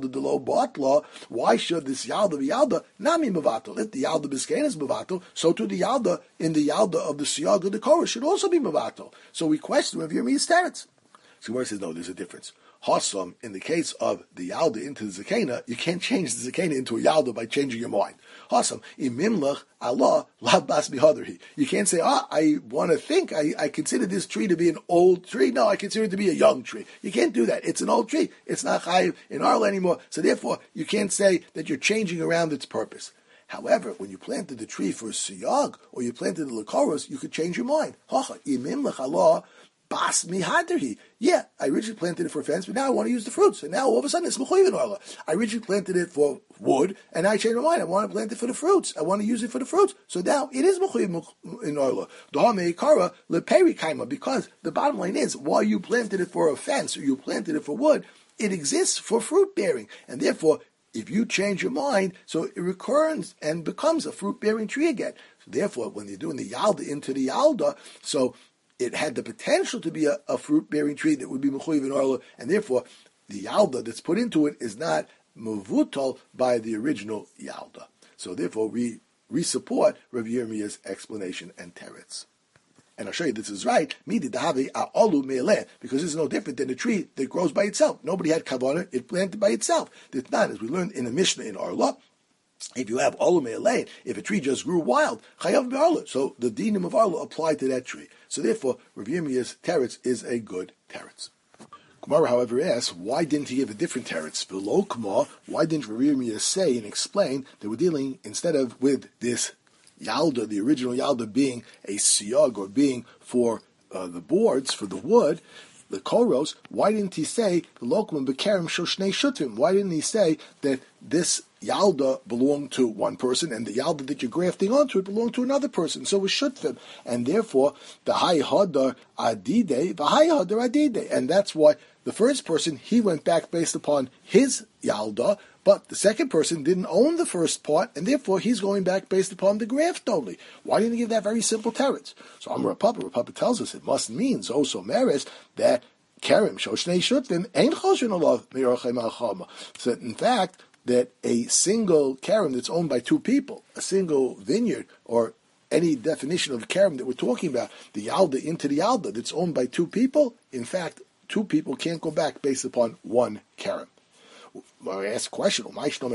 yalda be yalda not be mevatel? If the yalda b'zkein is mevatel, so too the yalda in the yalda of the siyag or the likoros should also be mevatel. So we question Rav Yirmiyah's teretz. So Gemara says, no, there's a difference. Hasam, in the case of the yalda into the zakena, you can't change the zakena into a yalda by changing your mind. Hasam, imimlach Allah lav bas bihadri. You can't say, I want to think, I consider this tree to be an old tree. No, I consider it to be a young tree. You can't do that. It's an old tree. It's not chayiv in Arla anymore. So therefore, you can't say that you're changing around its purpose. However, when you planted the tree for a siyag, or you planted the likoros, you could change your mind. Hacha, imimlach Allah bas mihaderhi. Yeah, I originally planted it for a fence, but now I want to use the fruits. And now all of a sudden it's mechuyev in Arla. I originally planted it for wood, and now I changed my mind. I want to plant it for the fruits. I want to use it for the fruits. So now it is mechuyev in Arla. Dohame ikara leperi kaima, because the bottom line is, while you planted it for a fence or you planted it for wood, it exists for fruit bearing, and therefore, if you change your mind, so it returns and becomes a fruit-bearing tree again. So therefore, when you're doing the yalda into the yalda, so it had the potential to be a fruit-bearing tree that would be mechuyev in Arla, and therefore the yalda that's put into it is not mevutal by the original yalda. So therefore we support Rav Yirmiyah's explanation and teretz. And I'll show you this is right, because this is no different than a tree that grows by itself. Nobody had kavanah, it planted by itself. It's not, as we learned in the Mishnah in Arla, if you have Olu Me'aleh, if a tree just grew wild, Chayav Be'arla. So the dinim of Arla apply to that tree. So therefore, Rav Yirmiyah's teretz is a good teretz. Gemara, however, asks, why didn't he give a different teretz? Below K'ma, why didn't Rav Yirmiyah say and explain that we're dealing, instead of with this yalda, the original yalda being a siyag, or being for the boards, for the wood, the koros, why didn't he say the lokman bekarim shoshnei shutim? Why didn't he say that this yalda belonged to one person and the yalda that you're grafting onto it belonged to another person? So it was shutfim, and therefore the hay hadar adide, the hay hadar adide, and that's why the first person, he went back based upon his yalda, but the second person didn't own the first part, and therefore he's going back based upon the graft only. Why didn't he give that very simple teretz? So Amar Papa tells us it must mean, also Maris, that Kerem Shoshnei Shutvim Ein Choshen Olav Me'orchem Al-Chama. So in fact, that a single kerem that's owned by two people, a single vineyard, or any definition of kerem that we're talking about, the yalda into the yalda that's owned by two people, in fact, two people can't go back based upon one kerem. I ask a question,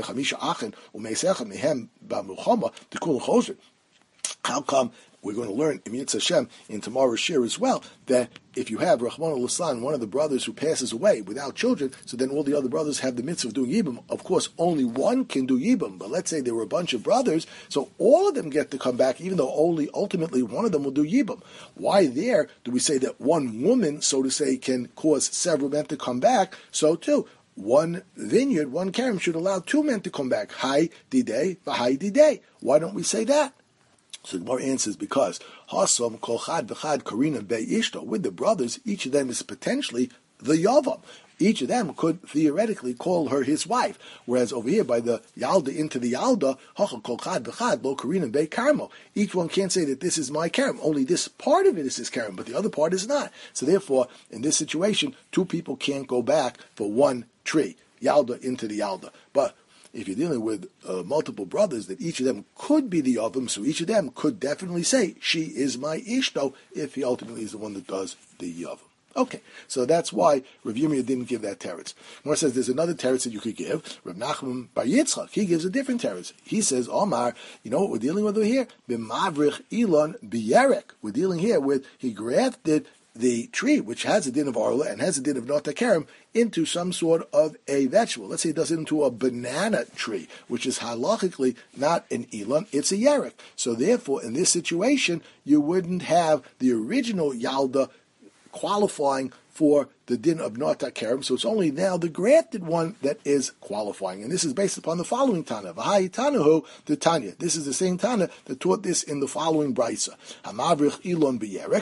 how come we're going to learn in Yitzhak Hashem in tomorrow's shir as well that if you have Rahman al-Islan, one of the brothers who passes away without children, so then all the other brothers have the mitzvah of doing yibum. Of course, only one can do yibum, but let's say there were a bunch of brothers, so all of them get to come back, even though only ultimately one of them will do yibum. Why there do we say that one woman, so to say, can cause several men to come back? So too, one vineyard, one kerem should allow two men to come back. Hai didei, v'hai didei. Why don't we say that? So the Gemara answers because Hasom kol chad v'chad karina bei ishto, with the brothers, each of them is potentially the yavam. Each of them could theoretically call her his wife, whereas over here by the yalda into the yalda, hachal kol chad v'chad lo karina bei karmo. Each one can't say that this is my kerem. Only this part of it is his kerem, but the other part is not. So therefore, in this situation, two people can't go back for one tree, yalda into the yalda. But if you're dealing with multiple brothers, that each of them could be the Yavam, so each of them could definitely say, she is my Ishto, if he ultimately is the one that does the Yavam. Okay, so that's why Rav Yirmiyah didn't give that teretz. More says there's another teretz that you could give. Rav Nachman Bar Yitzchak, he gives a different teretz. He says, Omar, you know what we're dealing with over here? B'mavrich Elon B'yerek. We're dealing here with, he grafted the tree, which has a din of arla and has a din of nota kerem, into some sort of a vegetable. Let's say he does it into a banana tree, which is halachically not an elon, it's a yerek. So therefore, in this situation, you wouldn't have the original yalda qualifying for the din of nota kerem, so it's only now the grafted one that is qualifying. And this is based upon the following Tana. V'hai Tanahu, the Tanya. This is the same Tana that taught this in the following brisa. Hamavrich elon b'yerek.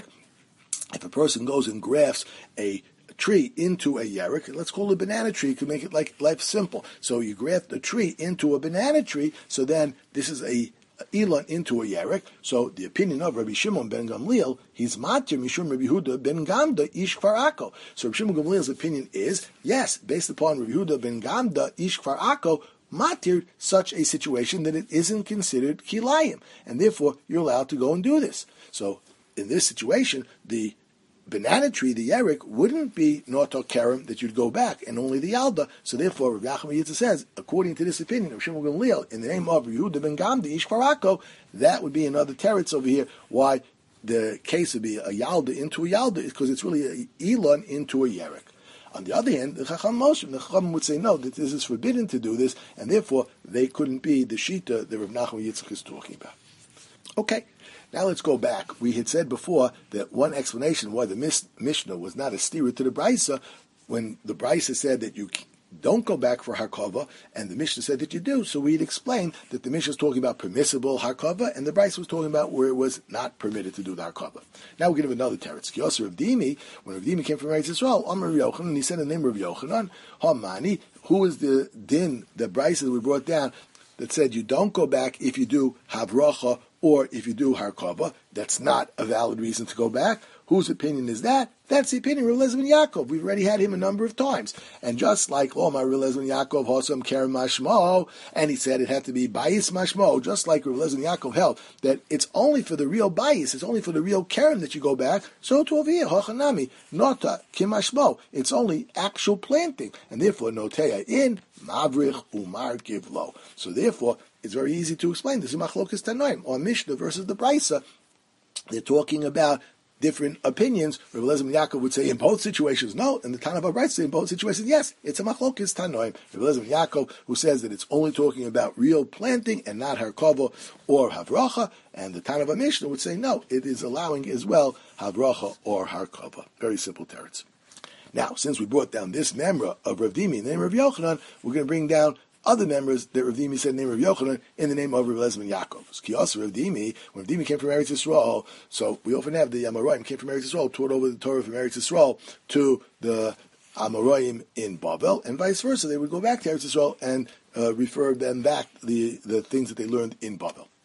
If a person goes and grafts a tree into a yerek, let's call it a banana tree, you can make it like life simple. So you graft a tree into a banana tree, so then this is a elon into a yerek. So the opinion of Rabbi Shimon ben Gamliel, he's matir mishum Rabbi Yehuda ben Gamda ish kfar Akko. So Rabbi Shimon ben Gamliel's opinion is, yes, based upon Rabbi Yehuda ben Gamda ish kfar Akko, matir such a situation that it isn't considered kilayim, and therefore you're allowed to go and do this. So in this situation, the banana tree, the yerek, wouldn't be noto kerem that you'd go back, and only the yalda. So therefore, Rav Nachman Yitzchak says, according to this opinion of Shimon Gamliel, in the name of Yehuda ben Gamdi ish kfar Akko, that would be another teretz over here. Why the case would be a yalda into a yalda is because it's really a elon into a yerek. On the other hand, the Chacham would say no, that this is forbidden to do this, and therefore they couldn't be the shita that Rav Nachman Yitzchak is talking about. Okay. Now let's go back. We had said before that one explanation why the Mishnah was not a steerer to the Brisa, when the Brisa said that you don't go back for Harkava, and the Mishnah said that you do. So we'd explain that the Mishnah is talking about permissible Harkava, and the Brisa was talking about where it was not permitted to do the Harkava. Now we're going to have another teretz. Kiyos Rav Dimi, when Rav Dimi came from Eretz Yisrael, Amar Yochanan, and he said the name of Yochanan, Hamani, who is the din, the Brisa that we brought down, that said you don't go back if you do Havracha or if you do Harkava. That's not a valid reason to go back. Whose opinion is that? That's the opinion of Rav Eliezer ben Yaakov. We've already had him a number of times. And just like, my Rav Eliezer ben Yaakov, Hosam Kerem Mashmo, and he said it had to be Bayis Mashmo, just like Rav Eliezer ben Yaakov held, that it's only for the real Bayis, it's only for the real Kerem that you go back. So to over here, Hochanami, Nota, Kimashmo, it's only actual planting. And therefore, Notea in, Mavrich, Umar, Givlo. So therefore, it's very easy to explain. This is Machlokas Tanoim, or Mishnah versus the Brisa. They're talking about different opinions. Rav Eliezer ben Yaakov would say in both situations no, and the Tana of Brisa in both situations yes. It's a Machlokas Tanoim. Rav Eliezer ben Yaakov, who says that it's only talking about real planting and not Harkava or Havracha, and the Tana of Mishnah would say no, it is allowing as well Havracha or Harkava. Very simple teretz. Now, since we brought down this memra of Rav Dimi in the name of Rav Yochanan, we're going to bring down other members that Rav Dimi said in the name of Rav Yochanan in the name of Rav Eliezer ben Yaakov. Kiyos Rav Dimi, when Rav Dimi came from Eretz Yisrael, so we often have the Amoraim came from Eretz Yisrael, taught over the Torah from Eretz Yisrael to the Amoraim in Babel, and vice versa. They would go back to Eretz Yisrael and refer them back the things that they learned in Babel.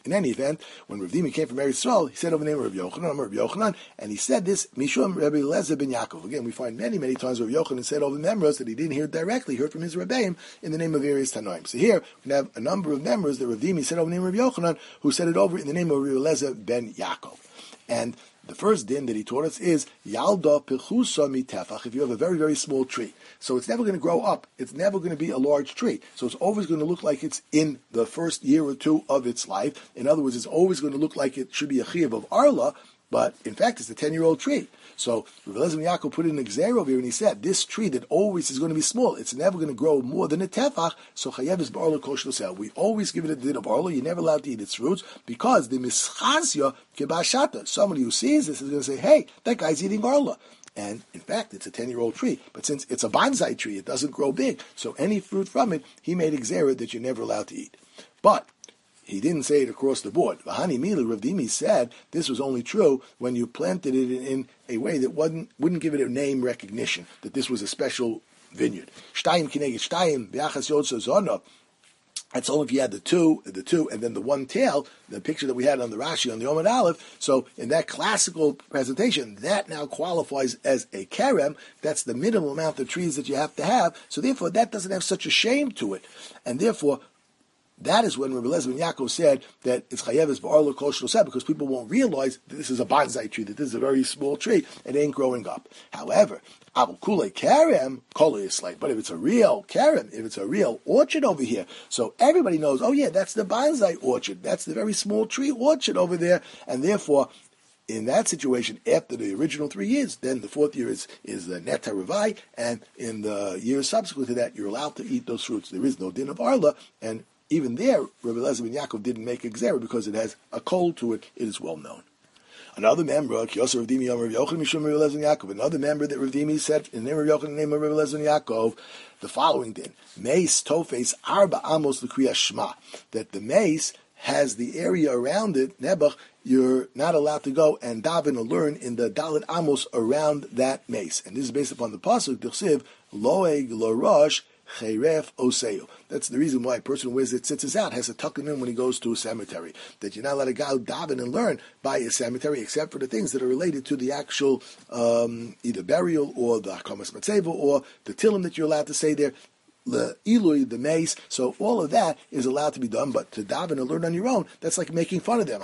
In any event, when Rav Dimi came from Eretz Yisrael, he said over the name of Rav Yochanan, and he said this, Mishum Rabbi Eliezer ben Yaakov. Again, we find many times Rav Yochanan said over the members that he didn't hear it directly, he heard from his Rebbeim in the name of various Tanoim. So here, we have a number of members that Rav Dimi said over the name of Rav Yochanan, who said it over in the name of Rabbi Eliezer ben Yaakov. And the first din that he taught us is Yalda Pichusa Mitefach, if you have a very, very small tree. So it's never going to grow up. It's never going to be a large tree. So it's always going to look like it's in the first year or two of its life. In other words, it's always going to look like it should be a chiyuv of Arla, but in fact it's a 10-year-old tree. So Rabbi Eliezer ben Yaakov put in an exer over here, and he said, this tree that always is going to be small, it's never going to grow more than a tefach, so chayev is ba'arla kol shloseh. We always give it a din of arla, you're never allowed to eat its fruits, because the mischazya kebashata. Somebody who sees this is going to say, hey, that guy's eating arla. And in fact, it's a 10-year-old tree. But since it's a bonsai tree, it doesn't grow big. So any fruit from it, he made exera that you're never allowed to eat. But he didn't say it across the board. V'hani mili, Rav Dimi said this was only true when you planted it in a way that wouldn't give it a name recognition, that this was a special vineyard. Shtayim kineged shtayim, v'achas yotza zono. That's only if you had the two, and then the one tail, the picture that we had on the Rashi on the Omid Aleph. So in that classical presentation, that now qualifies as a kerem. That's the minimum amount of trees that you have to have. So therefore, that doesn't have such a shame to it. And therefore, that is when Rabbi Eliezer ben Yaakov said that it's chayev is ba'arla kol shloseh, because people won't realize that this is a bonsai tree, that this is a very small tree, it ain't growing up. However, Abu Kule Kerem, Kol Yislay. But if it's a real Kerem, if it's a real orchard over here, so everybody knows, oh yeah, that's the bonsai orchard. That's the very small tree orchard over there. And therefore, in that situation, after the original 3 years, then the fourth year is the Net HaRevai, and in the years subsequent to that, you're allowed to eat those fruits. There is no din of Arla, and even there, Rabbi Eliezer ben Yaakov didn't make a gzera because it has a cold to it. It is well known. Another member, Rav Dimi Rav Yochanan Mishum Rabbi Eliezer ben Yaakov. Another member that Rav Dimi said in the name of Rav Yochanan, in the name of Rabbi Eliezer ben Yaakov, the following din: Meis Tofes Arba Amos L'Kriyas Shema. That the mace has the area around it. Nebuch, you're not allowed to go and daven or learn in the Dalit Amos around that mace. And this is based upon the pasuk D'chsiv Loeg L'Rosh Cheref Oseu. That's the reason why a person who wears it tzitzis out has to tuck them in when he goes to a cemetery. That you're not allowed to go daven and learn by a cemetery, except for the things that are related to the actual either burial or the Hakamas Matzeva or the Tilim that you're allowed to say there. The ilui, the mace, so all of that is allowed to be done, but to daven and learn on your own, that's like making fun of them.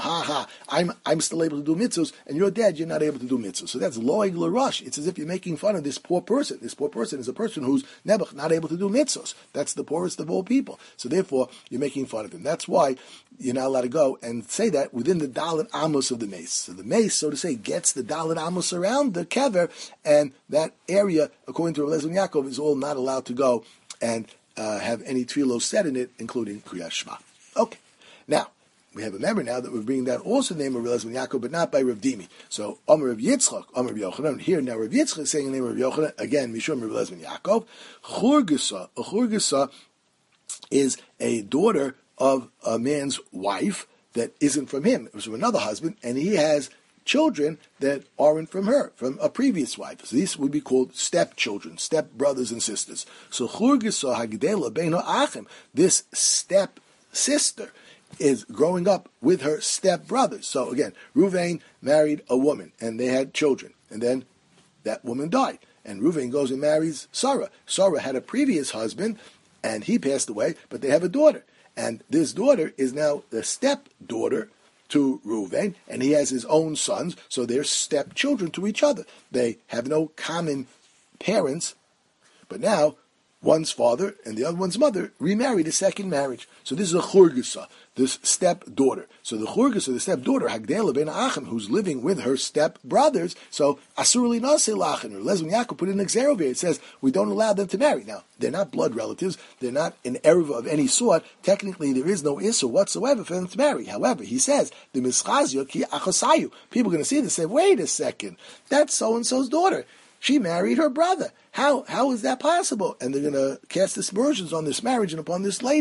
I'm still able to do mitzvahs, and you're dead, you're not able to do mitzvahs. So that's loig l'rush. It's as if you're making fun of this poor person. This poor person is a person who's nebuch, not able to do mitzvahs. That's the poorest of all people. So therefore, you're making fun of him. That's why you're not allowed to go and say that within the Dalit Amos of the mace. So the mace, so to say, gets the Dalit Amos around the kever, and that area, according to Rabbi Eliezer ben Yaakov, is all not allowed to go and have any tefillos said in it, including Kriyas Shema. Okay, now we have a member now that we're bringing down also the name of Rabbi Eliezer ben Yaakov, but not by Rav Dimi. So Omer Rav Yitzchak, Omer Rav Yochanan. Here now Rav Yitzchak is saying the name of Rav Yochanan again. Mishum Rabbi Eliezer ben Yaakov. Churgasa, a churgasa is a daughter of a man's wife that isn't from him. It was from another husband, and he has children that aren't from her, from a previous wife. So these would be called stepchildren, step brothers and sisters. So churgisa hagdela beino achim, this step sister is growing up with her step brothers. So again, Ruvain married a woman, and they had children, and then that woman died, and Ruvain goes and marries Sarah. Sarah had a previous husband, and he passed away, but they have a daughter, and this daughter is now the stepdaughter to Reuven, and he has his own sons, so they're stepchildren to each other. They have no common parents, but now one's father and the other one's mother remarried a second marriage. So this is a churgisa, this stepdaughter. So the churgisa, the stepdaughter, Hagdela ben Achim, who's living with her stepbrothers, so Asurli Nase Lachin, or Eliezer ben Yaakov put in an exer over here. It says we don't allow them to marry. Now, they're not blood relatives, they're not an erev of any sort. Technically, there is no issur whatsoever for them to marry. However, he says, the mischazio ki achosayu. People are going to see this and say, wait a second, that's so-and-so's daughter. She married her brother. How is that possible? And they're going to cast aspersions on this marriage and upon this lady.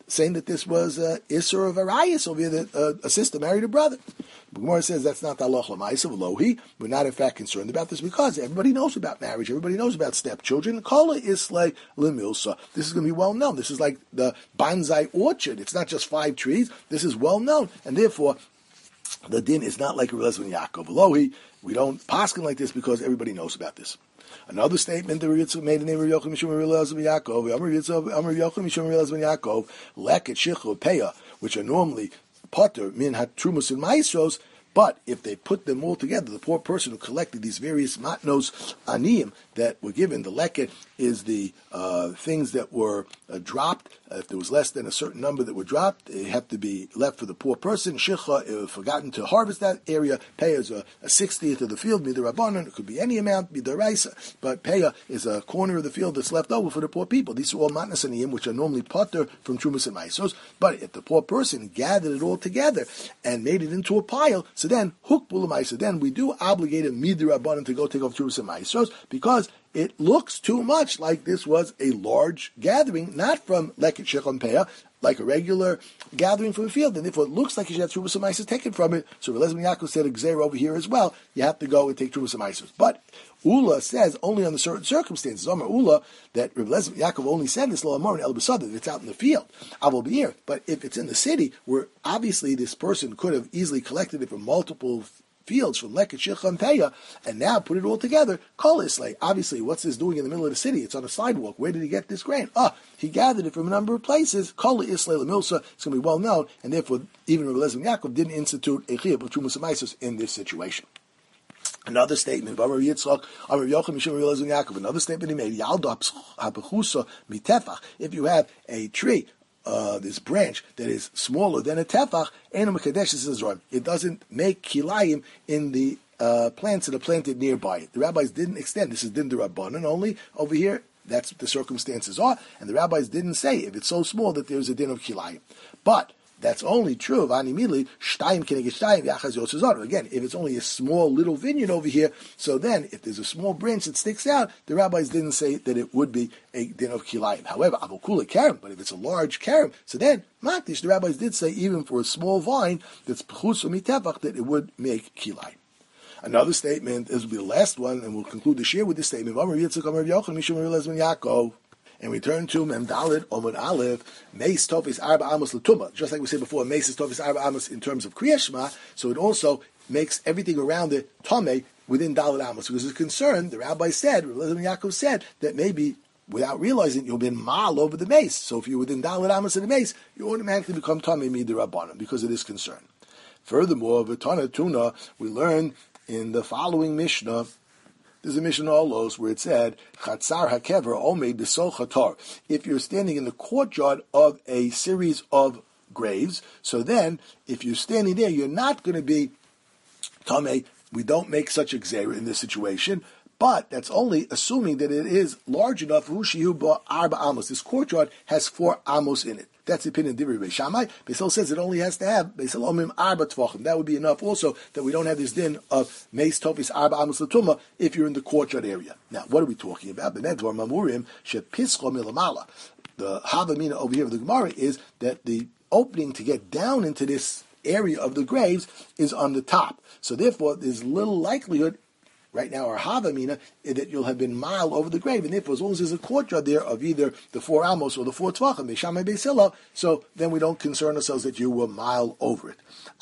saying that this was Isser of Arias over here, that a sister married a brother. The Gemara says that's not the halacha l'ma'asav lohi. We're not in fact concerned about this because everybody knows about marriage. Everybody knows about stepchildren. Kala islay lemilsa. This is going to be well known. This is like the bonsai orchard. It's not just 5 trees. This is well known, and therefore the din is not like Reb Eliezer ben Yaakov lohi. We don't paskin like this because everybody knows about this. Another statement that Ritzah made in the name of Yochel Mishum Reb Eliezer ben Yaakov, Amar Yochel Mishum Reb Eliezer ben Yaakov, leket shichur peya, which are normally potter min hat trumus and maestros, but if they put them all together, the poor person who collected these various matnos aniyim that were given, the leket is the things that were dropped. If there was less than a certain number that were dropped, they have to be left for the poor person. Shicha, forgotten to harvest that area. Peya is a 60th of the field, midrabanan. It could be any amount, midaraisa. But peya is a corner of the field that's left over for the poor people. These are all matnas aniyim, which are normally potter from trumas and maisos. But if the poor person gathered it all together and made it into a pile, so then hukbul ma'isa, then we do obligate a midrabanan to go take off trumas and maisos because it looks too much like this was a large gathering, not from leket shechon peah, like a regular gathering from a field. And therefore it looks like you should have trubas and maisos taken from it. So Reb Eliezer ben Yaakov said a over here as well. You have to go and take trubas and maisos. But Ula says only under certain circumstances. Omer Ula, that Reb Eliezer ben Yaakov only said this lo amor in El Besada, if it's out in the field. Avol be'ir. But if it's in the city, where obviously this person could have easily collected it from multiple fields from leket shechon peya, and now put it all together. Kol islay. Obviously, what's this doing in the middle of the city? It's on a sidewalk. Where did he get this grain? He gathered it from a number of places. Kol islay lemilsa. It's going to be well known, and therefore even Reb Eliezer ben Yaakov didn't institute a chiyuv of trumas and in this situation. Another statement, another statement he made, if you have a tree, this branch that is smaller than a tefach, it doesn't make kilayim in the plants that are planted nearby it. The rabbis didn't extend. This is din d'Rabbanan only. Over here, that's what the circumstances are. And the rabbis didn't say if it's so small that there's a din of kilayim. But that's only true of ani mili shtayim keneged shtayim yachaz yotzezar. Again, if it's only a small little vineyard over here, so then if there's a small branch that sticks out, the rabbis didn't say that it would be a din of kilayim. However, avokula karim, but if it's a large karim, so then makdish, the rabbis did say even for a small vine that's pechus or mitevach that it would make kilayim. Another statement, this will be the last one, and we'll conclude the shir with this statement. Amar Yitzchak Amar Yochanan Mishum Reb Eliezer ben Yaakov. And we turn to Mem Dalet Omid Aleph, Meis Tofis Arba Amos L'Tumah. Just like we said before, Meis is Tofis Arba Amos in terms of Kriya Shema, so it also makes everything around it Tomei within Dalet Amos. Because it's concerned, the rabbi said, Reb Eliezer ben Yaakov said, that maybe without realizing you'll be mal over the mace. So if you're within Dalet Amos of the mace, you automatically become Tomei Midirabbanan because it is concerned. Furthermore, V'tana Tuna, we learn in the following Mishnah. There's a Mishnah Olos where it said, Chatzar HaKever Omeid B'Sol Chatar. If you're standing in the courtyard of a series of graves, so then, if you're standing there, you're not going to be Tameh. We don't make such a gzeira in this situation, but that's only assuming that it is large enough. Hushihu Arba Amos. This courtyard has 4 Amos in it. That's the opinion of Divrei Beis Shammai. Beis Hillel says it only has to have Beis Hillel Omim Arba Tvachim. That would be enough also that we don't have this din of Meis Tofis Arba Amos L'Tumah if you're in the courtyard area. Now, what are we talking about? B'nedvar Mamurim Shepischo Milamala. The Havamina over here of the Gemara is that the opening to get down into this area of the graves is on the top. So therefore, there's little likelihood right now, our Havamina, that you'll have been mile over the grave, and therefore, as long as there's a courtyard there of either the 4 Amos or the 4 Tvachim, Beis Shammai Beis Hillel, so then we don't concern ourselves that you were mile over it.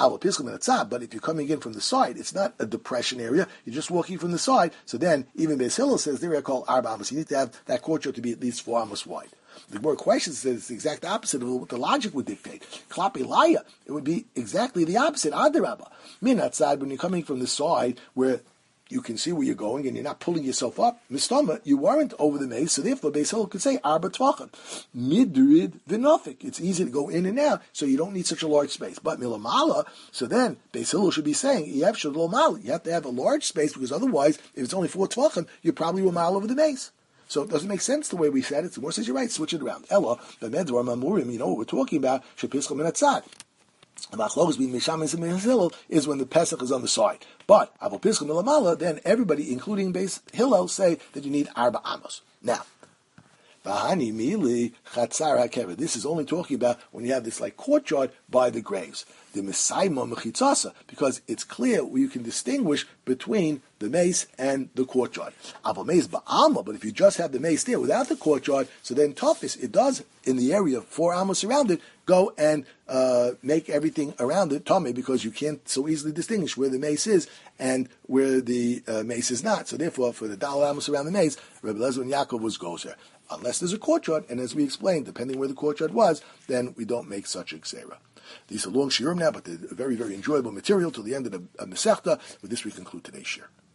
But if you're coming in from the side, it's not a depression area, you're just walking from the side, so then even Beis Hillel says, there I call Arba Amos, you need to have that courtyard to be at least 4 Amos wide. The more questions says it's the exact opposite of what the logic would dictate. Klapi Laya, it would be exactly the opposite. Adarabba. Min outside, when you're coming from the side where you can see where you're going and you're not pulling yourself up, Mistama, you weren't over the maze, so therefore Beis Hillel could say Arba Tvachim. Midrid Vinofik. It's easy to go in and out, so you don't need such a large space. But Milamala, so then Beis Hillel should be saying, you have to have a large space, because otherwise, if it's only 4 Tvachim, you probably will mile over the maze. So it doesn't make sense the way we said it. The more says you're right, switch it around. Ella, the Medvar Mamurim, you know what we're talking about, Shepischel Minatzad. The machlokes between Beis Shammai and Beis Hillel is when the Pesach is on the side. But Avol Pischel Milamala, then everybody, including Beis Hillel, say that you need Arba Amos. Now, V'hani mili chatzar hakever. This is only talking about when you have this like courtyard by the graves. The Mesaima mechitzasa, because it's clear you can distinguish between the mace and the courtyard. Aval mace ba'alma, but if you just have the mace there without the courtyard, so then tofis, it does in the area 4 amos around it, go and make everything around it tame, because you can't so easily distinguish where the mace is and where the mace is not. So therefore, for the dal amos around the mace, Rebbe Lezer and Yaakov was gozer. Unless there's a courtyard, and as we explained, depending where the courtyard was, then we don't make such a gzera. These are long shiurim now, but they're very, very enjoyable material till the end of the Masechta. With this, we conclude today's shir.